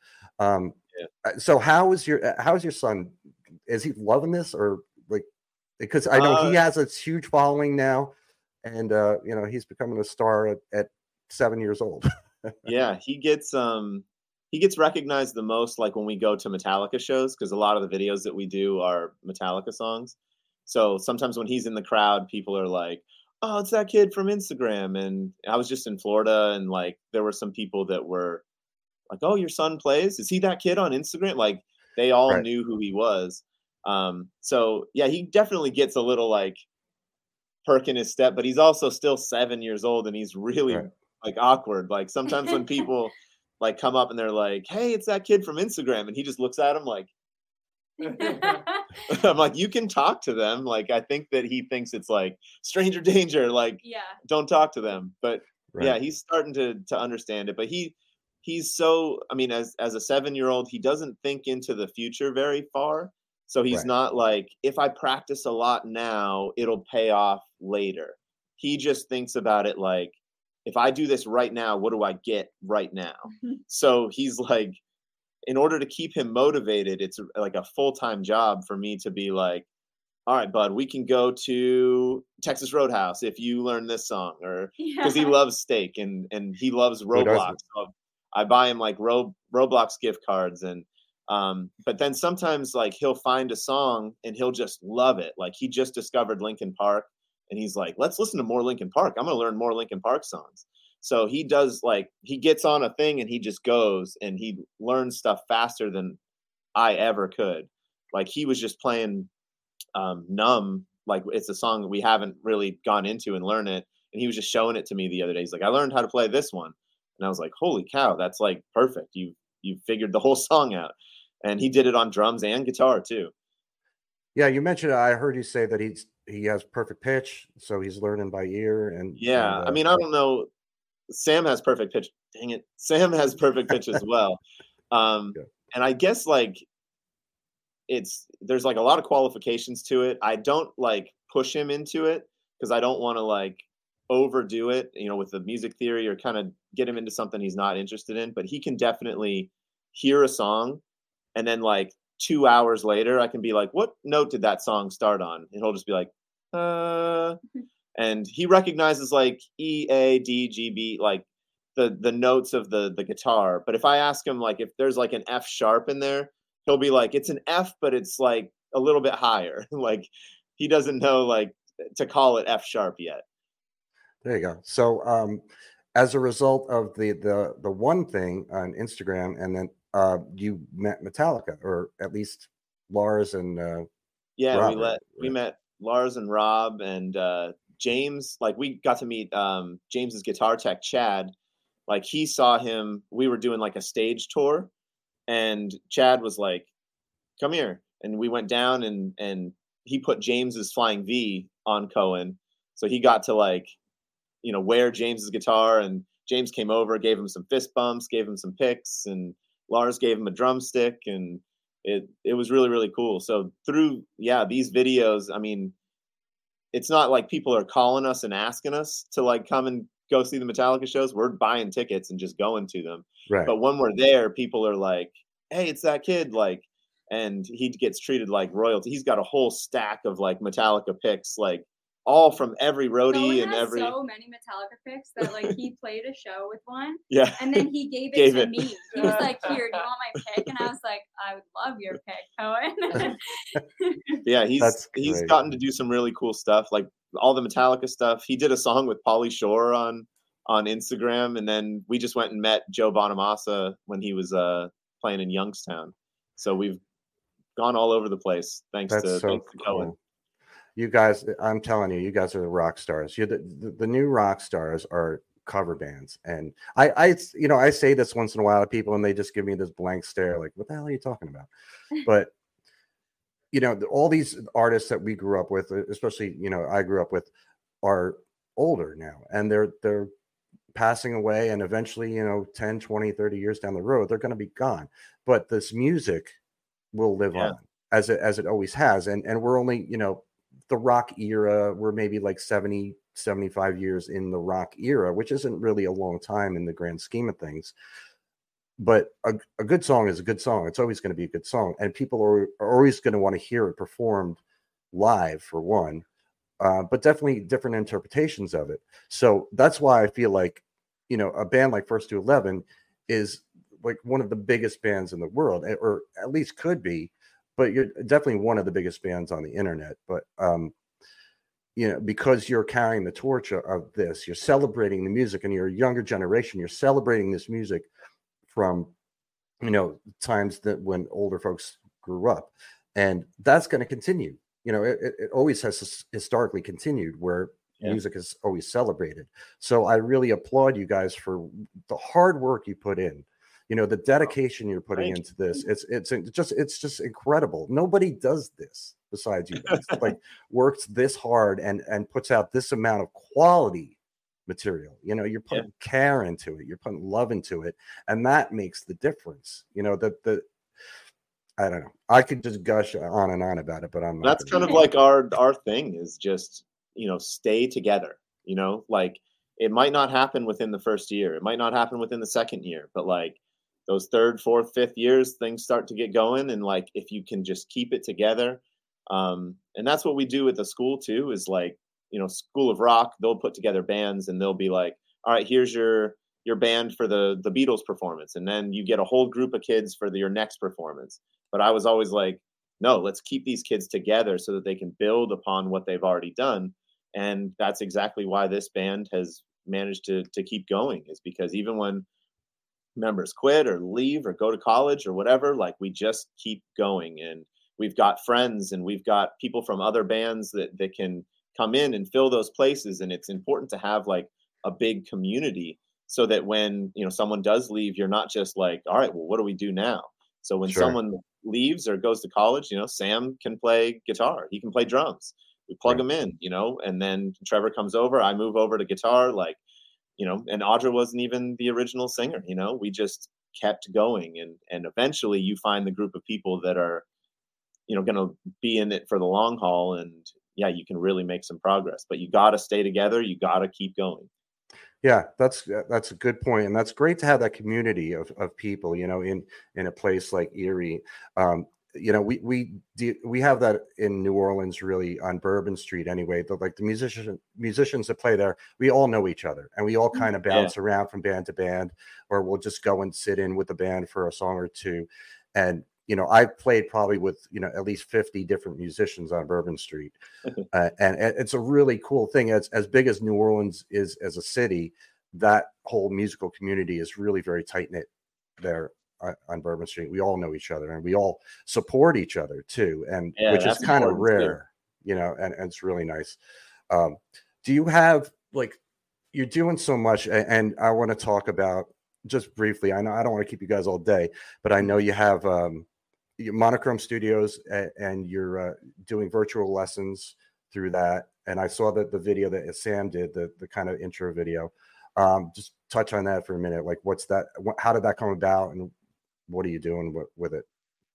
So how's your son? Is he loving this, or like, because I know he has a huge following now, and he's becoming a star at 7 years old. Yeah, he gets recognized the most like when we go to Metallica shows, because a lot of the videos that we do are Metallica songs. So sometimes when he's in the crowd, people are like, oh, it's that kid from Instagram. And I was just in Florida, and like there were some people that were like, oh, your son plays? Is he that kid on Instagram? Like they all knew who he was. So yeah, he definitely gets a little like perk in his step, but he's also still 7 years old, and he's really like awkward. Like sometimes when people like come up and they're like, hey, it's that kid from Instagram, and he just looks at him like, I'm like, you can talk to them. Like, I think that he thinks it's like stranger danger, like Yeah. don't talk to them. But yeah, Right. he's starting to understand it. But he's so, I mean, as a 7-year-old, he doesn't think into the future very far. So he's Right. not like, if I practice a lot now, it'll pay off later. He just thinks about it like, if I do this right now, what do I get right now? So he's like, in order to keep him motivated, it's like a full-time job for me to be like, all right, bud, we can go to Texas Roadhouse if you learn this song, or because he Yeah. loves steak and he loves Who doesn't? Roblox. So I buy him like Roblox gift cards, and but then sometimes like he'll find a song and he'll just love it. Like he just discovered Linkin Park and he's like, let's listen to more Linkin Park. I'm gonna learn more Linkin Park songs. So he does, like, he gets on a thing and he just goes and he learns stuff faster than I ever could. Like he was just playing Numb, like it's a song that we haven't really gone into and learn it. And he was just showing it to me the other day. He's like, I learned how to play this one. And I was like, holy cow, that's like perfect. You figured the whole song out. And he did it on drums and guitar too. Yeah, you mentioned. I heard you say that he has perfect pitch, so he's learning by ear. Yeah, I mean, I don't know. Sam has perfect pitch. Dang it, Sam has perfect pitch as well. Yeah. And I guess like there's like a lot of qualifications to it. I don't like push him into it because I don't want to like overdo it, with the music theory, or kind of get him into something he's not interested in. But he can definitely hear a song, and then like 2 hours later, I can be like, what note did that song start on? And he'll just be like, and he recognizes like E, A, D, G, B, like the notes of the guitar. But if I ask him like if there's like an F sharp in there, he'll be like, it's an F, but it's like a little bit higher. Like he doesn't know like to call it F sharp yet. There you go. So, as a result of the one thing on Instagram, and then you met Metallica, or at least Lars and Yeah, Robert. we met Lars and Rob and James. Like we got to meet James's guitar tech, Chad. Like he saw him. We were doing like a stage tour, and Chad was like, "Come here," and we went down, and he put James's Flying V on Cohen, so he got to like, wear James's guitar. And James came over, gave him some fist bumps, gave him some picks, and Lars gave him a drumstick, and it was really, really cool. So through these videos, I mean, it's not like people are calling us and asking us to like come and go see the Metallica shows. We're buying tickets and just going to them. Right. But when we're there, people are like, hey, it's that kid, like, and he gets treated like royalty. He's got a whole stack of like Metallica picks, like all from every roadie Cohen and has every. so many Metallica picks that like he played a show with one, Yeah. and then he gave it to me. He was like, "Here, do you want my pick?" And I was like, "I would love your pick, Cohen." Yeah, he's great. gotten to do some really cool stuff, like all the Metallica stuff. He did a song with Pauly Shore on Instagram, and then we just went and met Joe Bonamassa when he was playing in Youngstown. So we've gone all over the place thanks to So Cohen. cool. You guys, I'm telling you, you guys are the rock stars. You're the new rock stars are cover bands, and I say this once in a while to people, and they just give me this blank stare, like, "What the hell are you talking about?" But all these artists that we grew up with, especially I grew up with, are older now, and they're passing away, and eventually 10, 20, 30 years down the road, they're going to be gone. But this music will live on as it always has, and we're only the rock era, we're maybe like 70, 75 years in the rock era, which isn't really a long time in the grand scheme of things. But a good song is a good song. It's always going to be a good song, and people are always going to want to hear it performed live, for one, but definitely different interpretations of it. So that's why I feel like a band like First to 11 is like one of the biggest bands in the world, or at least could be. But you're definitely one of the biggest bands on the internet. But because you're carrying the torch of this, you're celebrating the music, and you're a younger generation. You're celebrating this music from times that when older folks grew up, and that's going to continue. It always has historically continued, where music is always celebrated. So I really applaud you guys for the hard work you put in. You know, the dedication you're putting Thank into this, it's just incredible. Nobody does this besides you guys. Like works this hard and puts out this amount of quality material. You know, you're putting care into it, you're putting love into it, and that makes the difference. You know, the I don't know. I could just gush on and on about it, but I'm not. That's kind of like our thing is just, you know, stay together. You know, like it might not happen within the first year, it might not happen within the second year, but like those third, fourth, fifth years, things start to get going. And like if you can just keep it together, and that's what we do at the school too. Is like, you know, School of Rock, they'll put together bands and they'll be like, all right, here's your band for the Beatles performance, and then you get a whole group of kids for your next performance. But I was always like, no, let's keep these kids together so that they can build upon what they've already done. And that's exactly why this band has managed to keep going, is because even when members quit or leave or go to college or whatever, like we just keep going. And we've got friends and we've got people from other bands that can come in and fill those places. And it's important to have like a big community so that when, you know, someone does leave, you're not just like, all right, well, what do we do now? So when someone leaves or goes to college, you know, Sam can play guitar, he can play drums, we plug him in, you know, and then Trevor comes over, I move over to guitar, like, you know, and Audra wasn't even the original singer, you know, we just kept going. And eventually you find the group of people that are, you know, going to be in it for the long haul. And yeah, you can really make some progress, but you got to stay together. You got to keep going. Yeah, that's a good point, and that's great to have that community of people, you know, in a place like Erie. You know, we have that in New Orleans, really, on Bourbon Street anyway. Like the musicians that play there, we all know each other, and we all kind of bounce around from band to band, or we'll just go and sit in with the band for a song or two. And you know, I've played probably with, you know, at least 50 different musicians on Bourbon Street. And it's a really cool thing. As big as New Orleans is as a city, that whole musical community is really very tight knit there on Bourbon Street. We all know each other and we all support each other too. And which is kind of rare, you know, and it's really nice. Do you have, like, you're doing so much, and I want to talk about just briefly, I know I don't want to keep you guys all day, but I know you have your Monochrome Studios, and you're doing virtual lessons through that. And I saw that the video that Sam did, the kind of intro video. Just touch on that for a minute. Like, what's that? How did that come about, and what are you doing with it?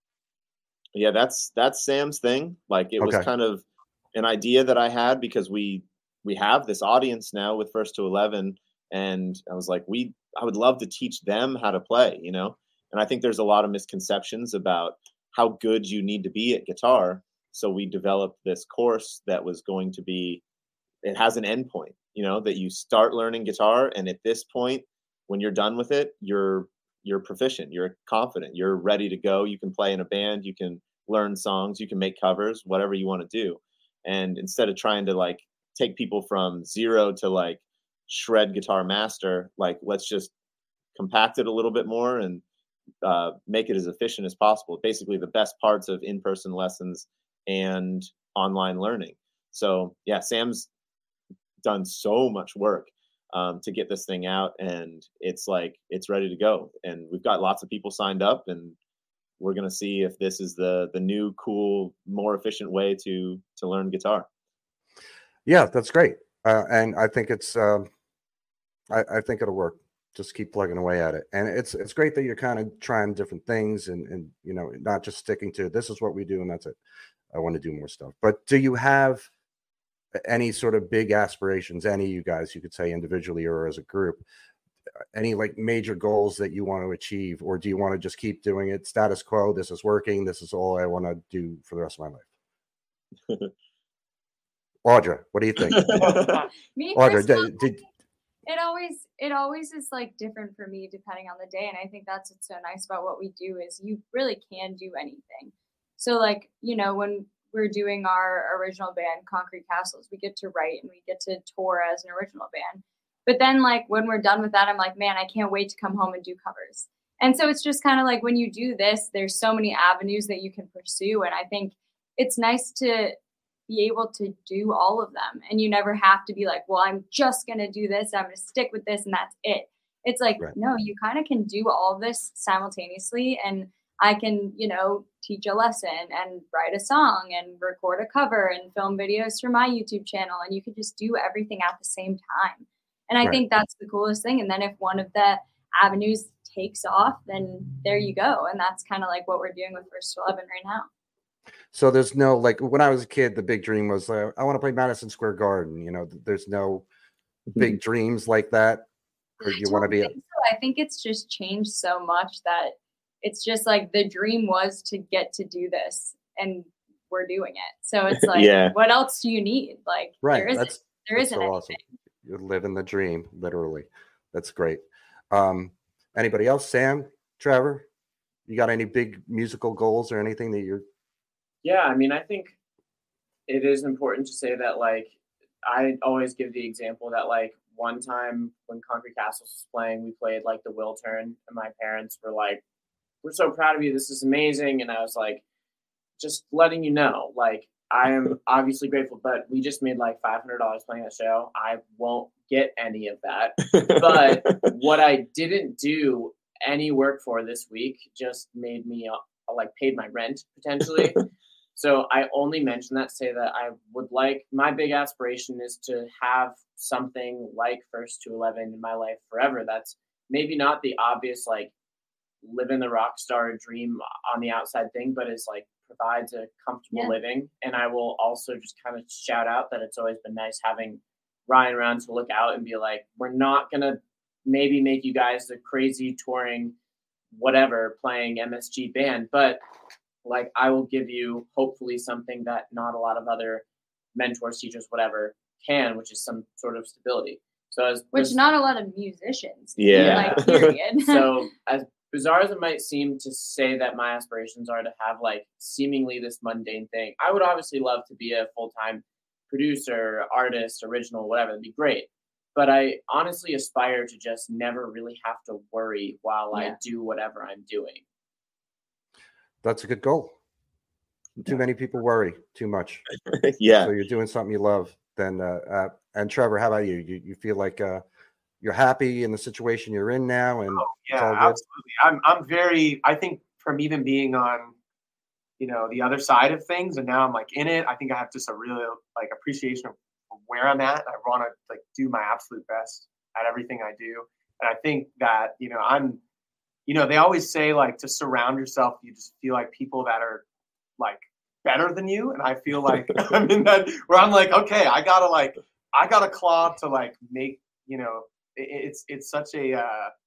Yeah, that's Sam's thing. Like, it was kind of an idea that I had because we have this audience now with First to 11, and I was like, I would love to teach them how to play, you know. And I think there's a lot of misconceptions about how good you need to be at guitar. So we developed this course that was going to be, it has an endpoint, you know, that you start learning guitar. And at this point, when you're done with it, you're proficient, you're confident, you're ready to go. You can play in a band, you can learn songs, you can make covers, whatever you want to do. And instead of trying to like take people from zero to like shred guitar master, like let's just compact it a little bit more and make it as efficient as possible. Basically the best parts of in-person lessons and online learning. So yeah, Sam's done so much work to get this thing out, and it's like, it's ready to go. And we've got lots of people signed up, and we're going to see if this is the new, cool, more efficient way to learn guitar. Yeah, that's great. And I think it's, I think it'll work. Just keep plugging away at it. And it's great that you're kind of trying different things and, you know, not just sticking to this is what we do and that's it. I want to do more stuff. But do you have any sort of big aspirations, any of you guys, you could say individually or as a group, any like major goals that you want to achieve, or do you want to just keep doing it status quo? This is working. This is all I want to do for the rest of my life. Audra, what do you think? Me Audra, personally, it always is like different for me depending on the day. And I think that's what's so nice about what we do is you really can do anything. So like, you know, when we're doing our original band, Concrete Castles, we get to write and we get to tour as an original band. But then like when we're done with that, I'm like, man, I can't wait to come home and do covers. And so it's just kind of like when you do this, there's so many avenues that you can pursue. And I think it's nice to be able to do all of them. And you never have to be like, well, I'm just going to do this. I'm going to stick with this and that's it. It's like, Right. no, you kind of can do all this simultaneously, and I can, teach a lesson and write a song and record a cover and film videos for my YouTube channel, and you could just do everything at the same time. And I Right. think that's the coolest thing. And then if one of the avenues takes off, then there you go. And that's kind of like what we're doing with First to 11 right now. So there's no, like, when I was a kid, the big dream was I want to play Madison Square Garden. There's no big dreams like that. Or you want to be? I think so. I think it's just changed so much that it's just like the dream was to get to do this, and we're doing it. So it's like, Yeah. what else do you need? Like, Right. there isn't. That's Isn't so anything. awesome. You're living the dream, literally. That's great. Anybody else? Sam, Trevor, you got any big musical goals or anything that you're? Yeah, I mean, I think it is important to say that, like, I always give the example that, like, one time when Concrete Castles was playing, we played, like, the Will Turn, and my parents were like, "We're so proud of you. This is amazing." And I was like, just letting you know, like, I am obviously grateful, but we just made like $500 playing that show. I won't get any of that. But what I didn't do any work for this week just made me like paid my rent potentially. So I only mention that to say that I would like, my big aspiration is to have something like First to 11 in my life forever. That's maybe not the obvious, like, living the rock star dream on the outside thing, but it's like provides a comfortable living. And I will also just kind of shout out that it's always been nice having Ryan around to look out and be like, we're not going to maybe make you guys the crazy touring, whatever, playing MSG band, but like, I will give you hopefully something that not a lot of other mentors, teachers, whatever can, which is some sort of stability. So which not a lot of musicians. Yeah. Like, period. So as bizarre as it might seem to say that my aspirations are to have like seemingly this mundane thing, I would obviously love to be a full-time producer, artist, original, whatever. It'd be great. But I honestly aspire to just never really have to worry while I do whatever I'm doing. That's a good goal. Too many people worry too much. Yeah. So you're doing something you love. Then, and Trevor, how about you? You feel like you're happy in the situation you're in now, and yeah, absolutely. I'm very. I think from even being on, the other side of things, and now I'm like in it. I think I have just a real like appreciation of where I'm at. I want to like do my absolute best at everything I do, and I think that I'm. They always say like to surround yourself, you just feel like people that are like better than you. And I feel like I'm in that where I'm like, okay, I gotta claw to like make, it's such a,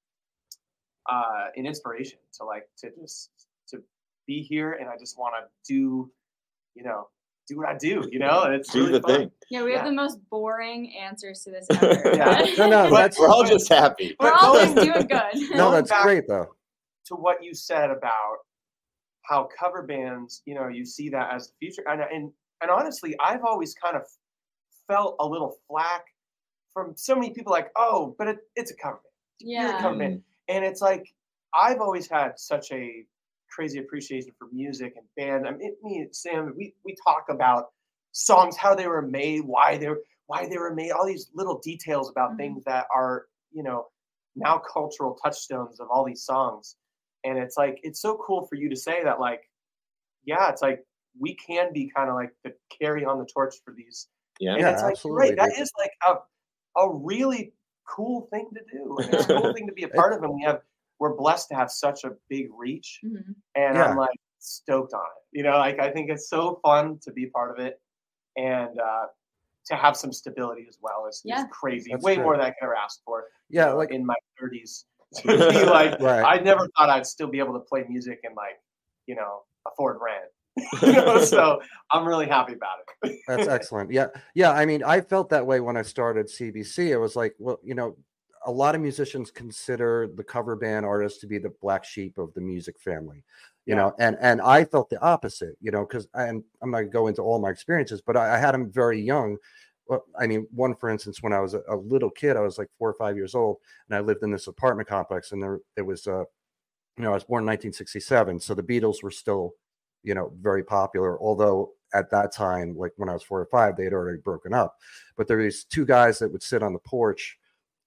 an inspiration to be here. And I just want to do what I do, and it's do really the fun. thing. Yeah, we have the most boring answers to this ever. No, we're all just happy. We're all just doing good. No, that's great though. To what you said about how cover bands, you see that as the future, and honestly, I've always kind of felt a little flack from so many people, like, oh, but it's a cover band. You're a cover band, and it's like I've always had such a crazy appreciation for music and band. I mean, me and Sam, we talk about songs, how they were made, why they were made, all these little details about things that are, now cultural touchstones of all these songs. And it's like, it's so cool for you to say that, like, yeah, it's like we can be kind of like the carry on the torch for these. Yeah, and it's like, absolutely. right, that is like a really cool thing to do. And it's a cool thing to be a part of. And we're blessed to have such a big reach. Mm-hmm. And I'm like stoked on it. Like I think it's so fun to be part of it. And to have some stability as well is crazy. That's way true. more than I could ever ask for. Yeah, like in my 30s. To be like, right. I never thought I'd still be able to play music and like, afford rent. So I'm really happy about it. That's excellent. Yeah. I mean, I felt that way when I started CBC. It was like, well, a lot of musicians consider the cover band artist to be the black sheep of the music family, and I felt the opposite, because I'm not gonna go into all my experiences, but I had them very young. Well, I mean, one, for instance, when I was a little kid, I was like 4 or 5 years old, and I lived in this apartment complex, and I was born in 1967. So the Beatles were still, very popular, although at that time, like when I was 4 or 5, they had already broken up. But there was two guys that would sit on the porch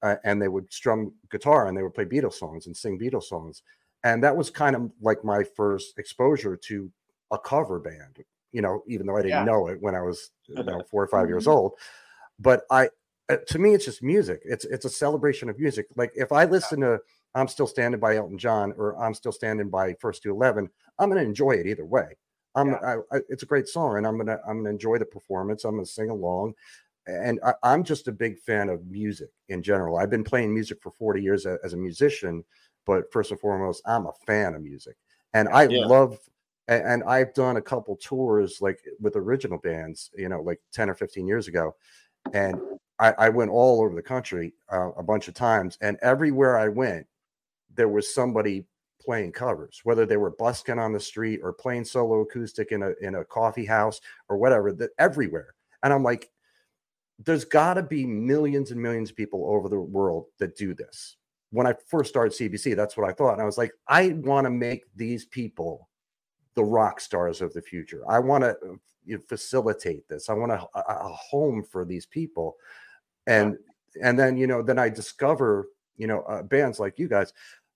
and they would strum guitar and they would play Beatles songs and sing Beatles songs. And that was kind of like my first exposure to a cover band, even though I didn't know it when I was 4 or 5 years old. But to me, it's just music. It's a celebration of music. Like if I listen to I'm Still Standing by Elton John or I'm Still Standing by First to 11, I'm going to enjoy it either way. It's a great song, and I'm gonna enjoy the performance. I'm gonna sing along, and I'm just a big fan of music in general. I've been playing music for 40 years as a musician, but first and foremost, I'm a fan of music, and I love. And I've done a couple tours like with original bands, like 10 or 15 years ago, and I went all over the country a bunch of times, and everywhere I went, there was somebody playing covers, whether they were busking on the street or playing solo acoustic in a coffee house or whatever, that everywhere. And I'm like, there's got to be millions and millions of people over the world that do this. When I first started CBC, that's what I thought. And I was like, I want to make these people the rock stars of the future. I want to facilitate this. I want a home for these people. And then, then I discover, bands like you guys.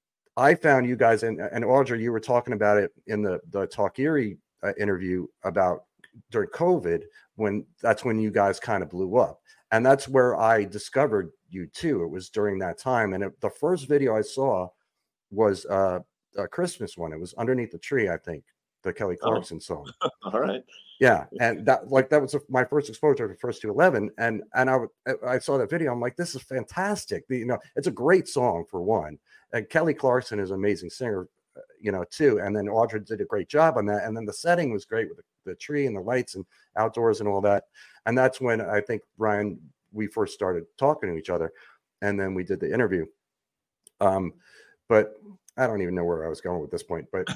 I found you guys, and Audrey, you were talking about it in the Talk Erie interview about during COVID, that's when you guys kind of blew up. And that's where I discovered you too. It was during that time. And the first video I saw was a Christmas one. It was Underneath the Tree, I think, the Kelly Clarkson song. All right. Yeah. And that was my first exposure to First to 11. And I saw that video. I'm like, this is fantastic. It's a great song for one. And Kelly Clarkson is an amazing singer, too. And then Audrey did a great job on that. And then the setting was great with the tree and the lights and outdoors and all that. And that's when I think, Ryan, we first started talking to each other. And then we did the interview. But I don't even know where I was going with this point. But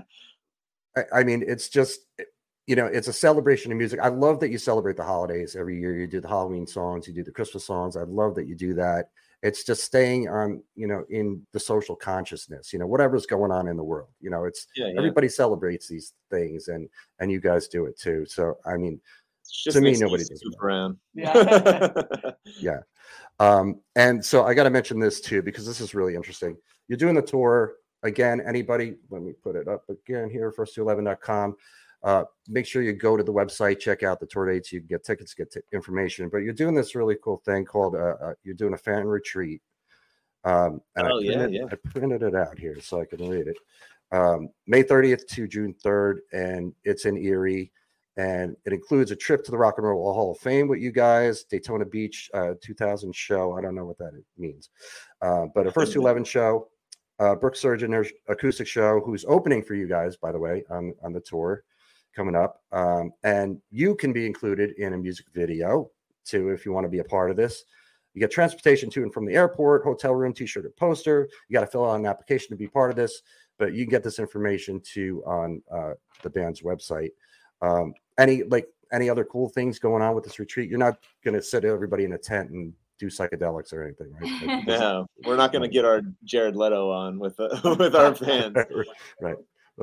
I mean, it's just, it's a celebration of music. I love that you celebrate the holidays every year. You do the Halloween songs, you do the Christmas songs. I love that you do that. It's just staying on, in the social consciousness, whatever's going on in the world. Everybody celebrates these things, and you guys do it too. So, I mean, to me, nobody does it around. Yeah. And so I got to mention this too, because this is really interesting. You're doing the tour again. Anybody, let me put it up again here, first211.com. Make sure you go to the website, check out the tour dates. You can get tickets, get information. But you're doing this really cool thing called you're doing a fan retreat. And I printed it out here so I can read it. May 30th to June 3rd, and it's in Erie. And it includes a trip to the Rock and Roll Hall of Fame with you guys, Daytona Beach 2000 show. I don't know what that means. But a First to 11 show, Brooke Surgeon acoustic show, who's opening for you guys, by the way, on the tour coming up. And you can be included in a music video too if you want to be a part of this. You get transportation to and from the airport, hotel room, t-shirt, and poster. You got to fill out an application to be part of this, but you can get this information too on the band's website. Any other cool things going on with this retreat? You're not going to sit everybody in a tent and do psychedelics or anything, right? No, we're not going to get our Jared Leto on with our fans. Right.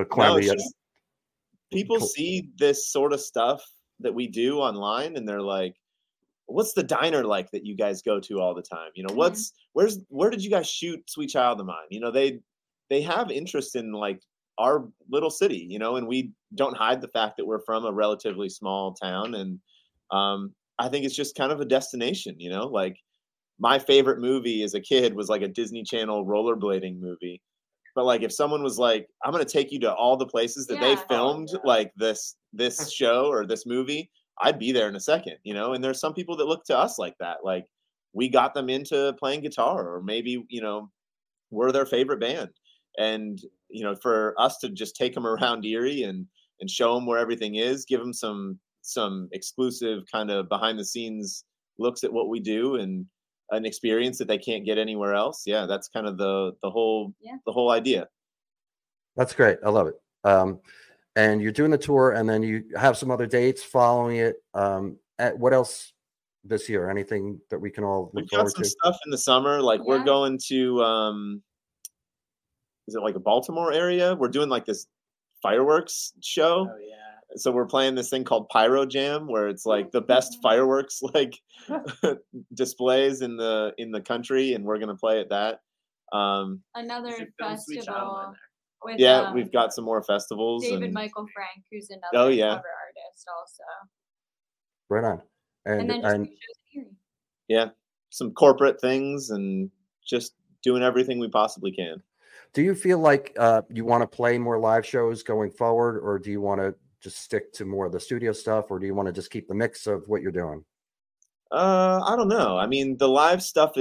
People see this sort of stuff that we do online, and they're like, "What's the diner like that you guys go to all the time? Where did you guys shoot Sweet Child of Mine?" They have interest in like our little city, and we don't hide the fact that we're from a relatively small town, and I think it's just kind of a destination. Like my favorite movie as a kid was like a Disney Channel rollerblading movie. But like if someone was like, I'm going to take you to all the places that they filmed like this show or this movie, I'd be there in a second, and there's some people that look to us like that. Like we got them into playing guitar, or maybe, we're their favorite band. And, for us to just take them around Erie and show them where everything is, give them some exclusive kind of behind the scenes looks at what we do and an experience that they can't get anywhere else. Yeah, that's kind of the whole idea. That's great. I love it. And you're doing the tour, and then you have some other dates following it. What else this year? Anything that we can all look forward to? We've got some stuff in the summer. Like we're going to, is it like a Baltimore area? We're doing like this fireworks show. Oh yeah. So we're playing this thing called Pyro Jam, where it's like the best fireworks like displays in the country, and we're gonna play at that. Another festival. With, we've got some more festivals. David Michael Frank, who's another cover artist also. Right on. And then just shows in Erie. Yeah, some corporate things and just doing everything we possibly can. Do you feel like you want to play more live shows going forward, or do you want to just stick to more of the studio stuff, or do you want to just keep the mix of what you're doing? I don't know. I mean, the live stuff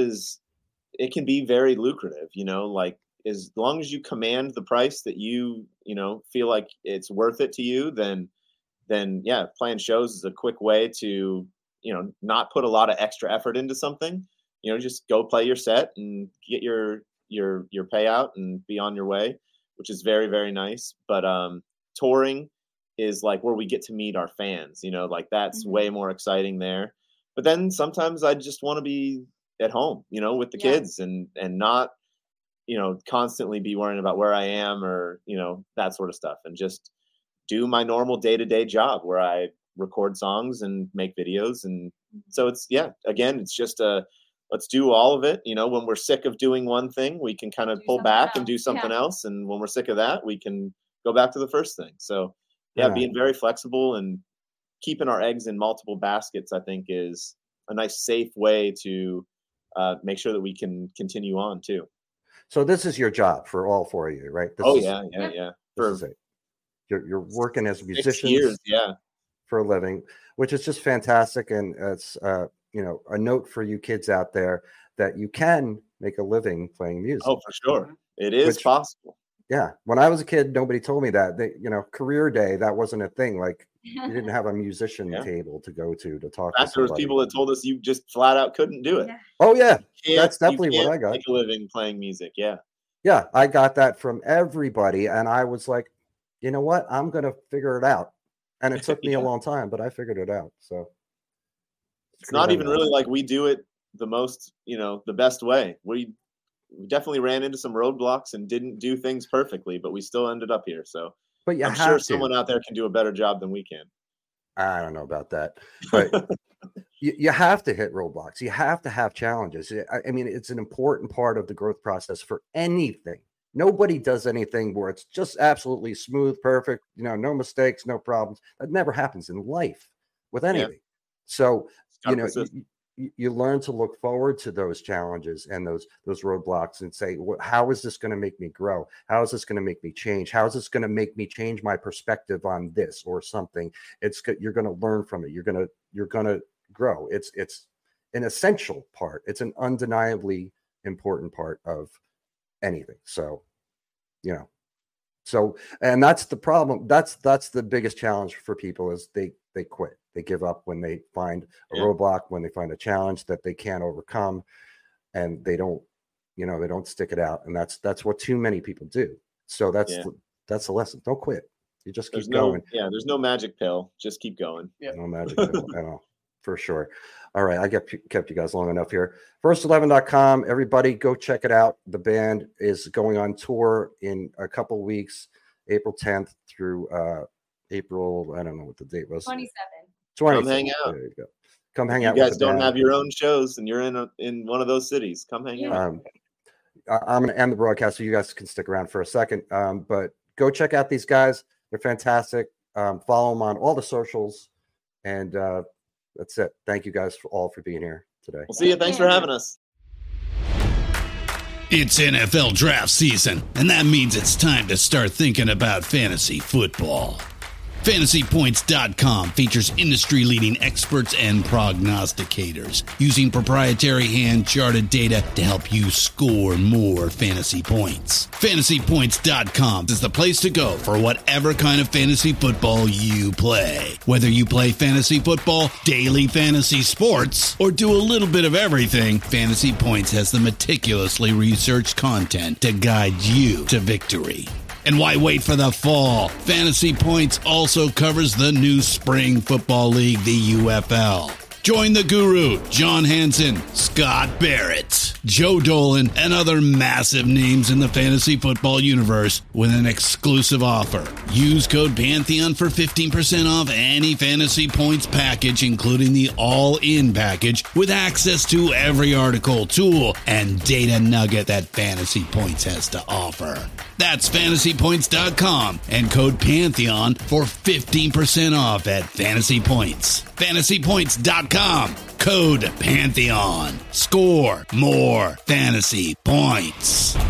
it can be very lucrative, like as long as you command the price that you feel like it's worth it to you, then yeah, playing shows is a quick way to, not put a lot of extra effort into something, just go play your set and get your payout and be on your way, which is very, very nice. But touring is like where we get to meet our fans, like that's way more exciting there. But then sometimes I just want to be at home, with the kids and not, constantly be worrying about where I am or, that sort of stuff, and just do my normal day-to-day job where I record songs and make videos. And so it's just let's do all of it. When we're sick of doing one thing, we can kind of pull back and do something else. And when we're sick of that, we can go back to the first thing. So being very flexible and keeping our eggs in multiple baskets, I think, is a nice, safe way to make sure that we can continue on too. So this is your job for all four of you, right? Yeah. You're working as musicians 6 years, for a living, which is just fantastic. And it's a note for you kids out there that you can make a living playing music. Oh, for sure. It is possible. Yeah. When I was a kid, nobody told me that. Career day, that wasn't a thing. Like you didn't have a musician table to go to talk to somebody. There was people that told us you just flat out couldn't do it. Yeah. Oh yeah. That's definitely what I got. Make a living playing music. Yeah. Yeah. I got that from everybody. And I was like, you know what? I'm going to figure it out. And it took me a long time, but I figured it out. So it's not even really like we do it the most, the best way. We definitely ran into some roadblocks and didn't do things perfectly, but we still ended up here. So but I'm sure someone out there can do a better job than we can. I don't know about that, but you have to hit roadblocks. You have to have challenges. I mean, it's an important part of the growth process for anything. Nobody does anything where it's just absolutely smooth, perfect, no mistakes, no problems. That never happens in life with anything. Yeah. So, you learn to look forward to those challenges and those roadblocks and say, how is this going to make me grow? How is this going to make me change? How is this going to make me change my perspective on this or something? You're going to learn from it. You're going to grow. It's an essential part. It's an undeniably important part of anything. So, and that's the problem. That's the biggest challenge for people is they quit. They give up when they find a roadblock, when they find a challenge that they can't overcome, and they don't stick it out. And that's what too many people do. So that's the lesson. Don't quit. You just keep going. There's no magic pill. Just keep going. Yeah. No magic pill at all. For sure. All right. I kept you guys long enough here. First11.com. Everybody go check it out. The band is going on tour in a couple weeks, April 10th through April. I don't know what the date was. 27. Come hang out. There you go. Come hang out. You guys don't have your own shows and you're in one of those cities. Come hang out. I'm going to end the broadcast so you guys can stick around for a second. But go check out these guys. They're fantastic. Follow them on all the socials. And that's it. Thank you guys all for being here today. We'll see you. Thanks for having us. It's NFL draft season, and that means it's time to start thinking about fantasy football. FantasyPoints.com features industry-leading experts and prognosticators using proprietary hand-charted data to help you score more fantasy points. FantasyPoints.com is the place to go for whatever kind of fantasy football you play. Whether you play fantasy football, daily fantasy sports, or do a little bit of everything, Fantasy Points has the meticulously researched content to guide you to victory. And why wait for the fall? Fantasy Points also covers the new spring football league, the UFL. Join the guru, John Hansen, Scott Barrett. Joe Dolan, and other massive names in the fantasy football universe with an exclusive offer. Use code Pantheon for 15% off any Fantasy Points package, including the all-in package with access to every article, tool, and data nugget that Fantasy Points has to offer. That's fantasypoints.com and code Pantheon for 15% off at Fantasy Points. Fantasypoints.com, code Pantheon. Score more fantasy points.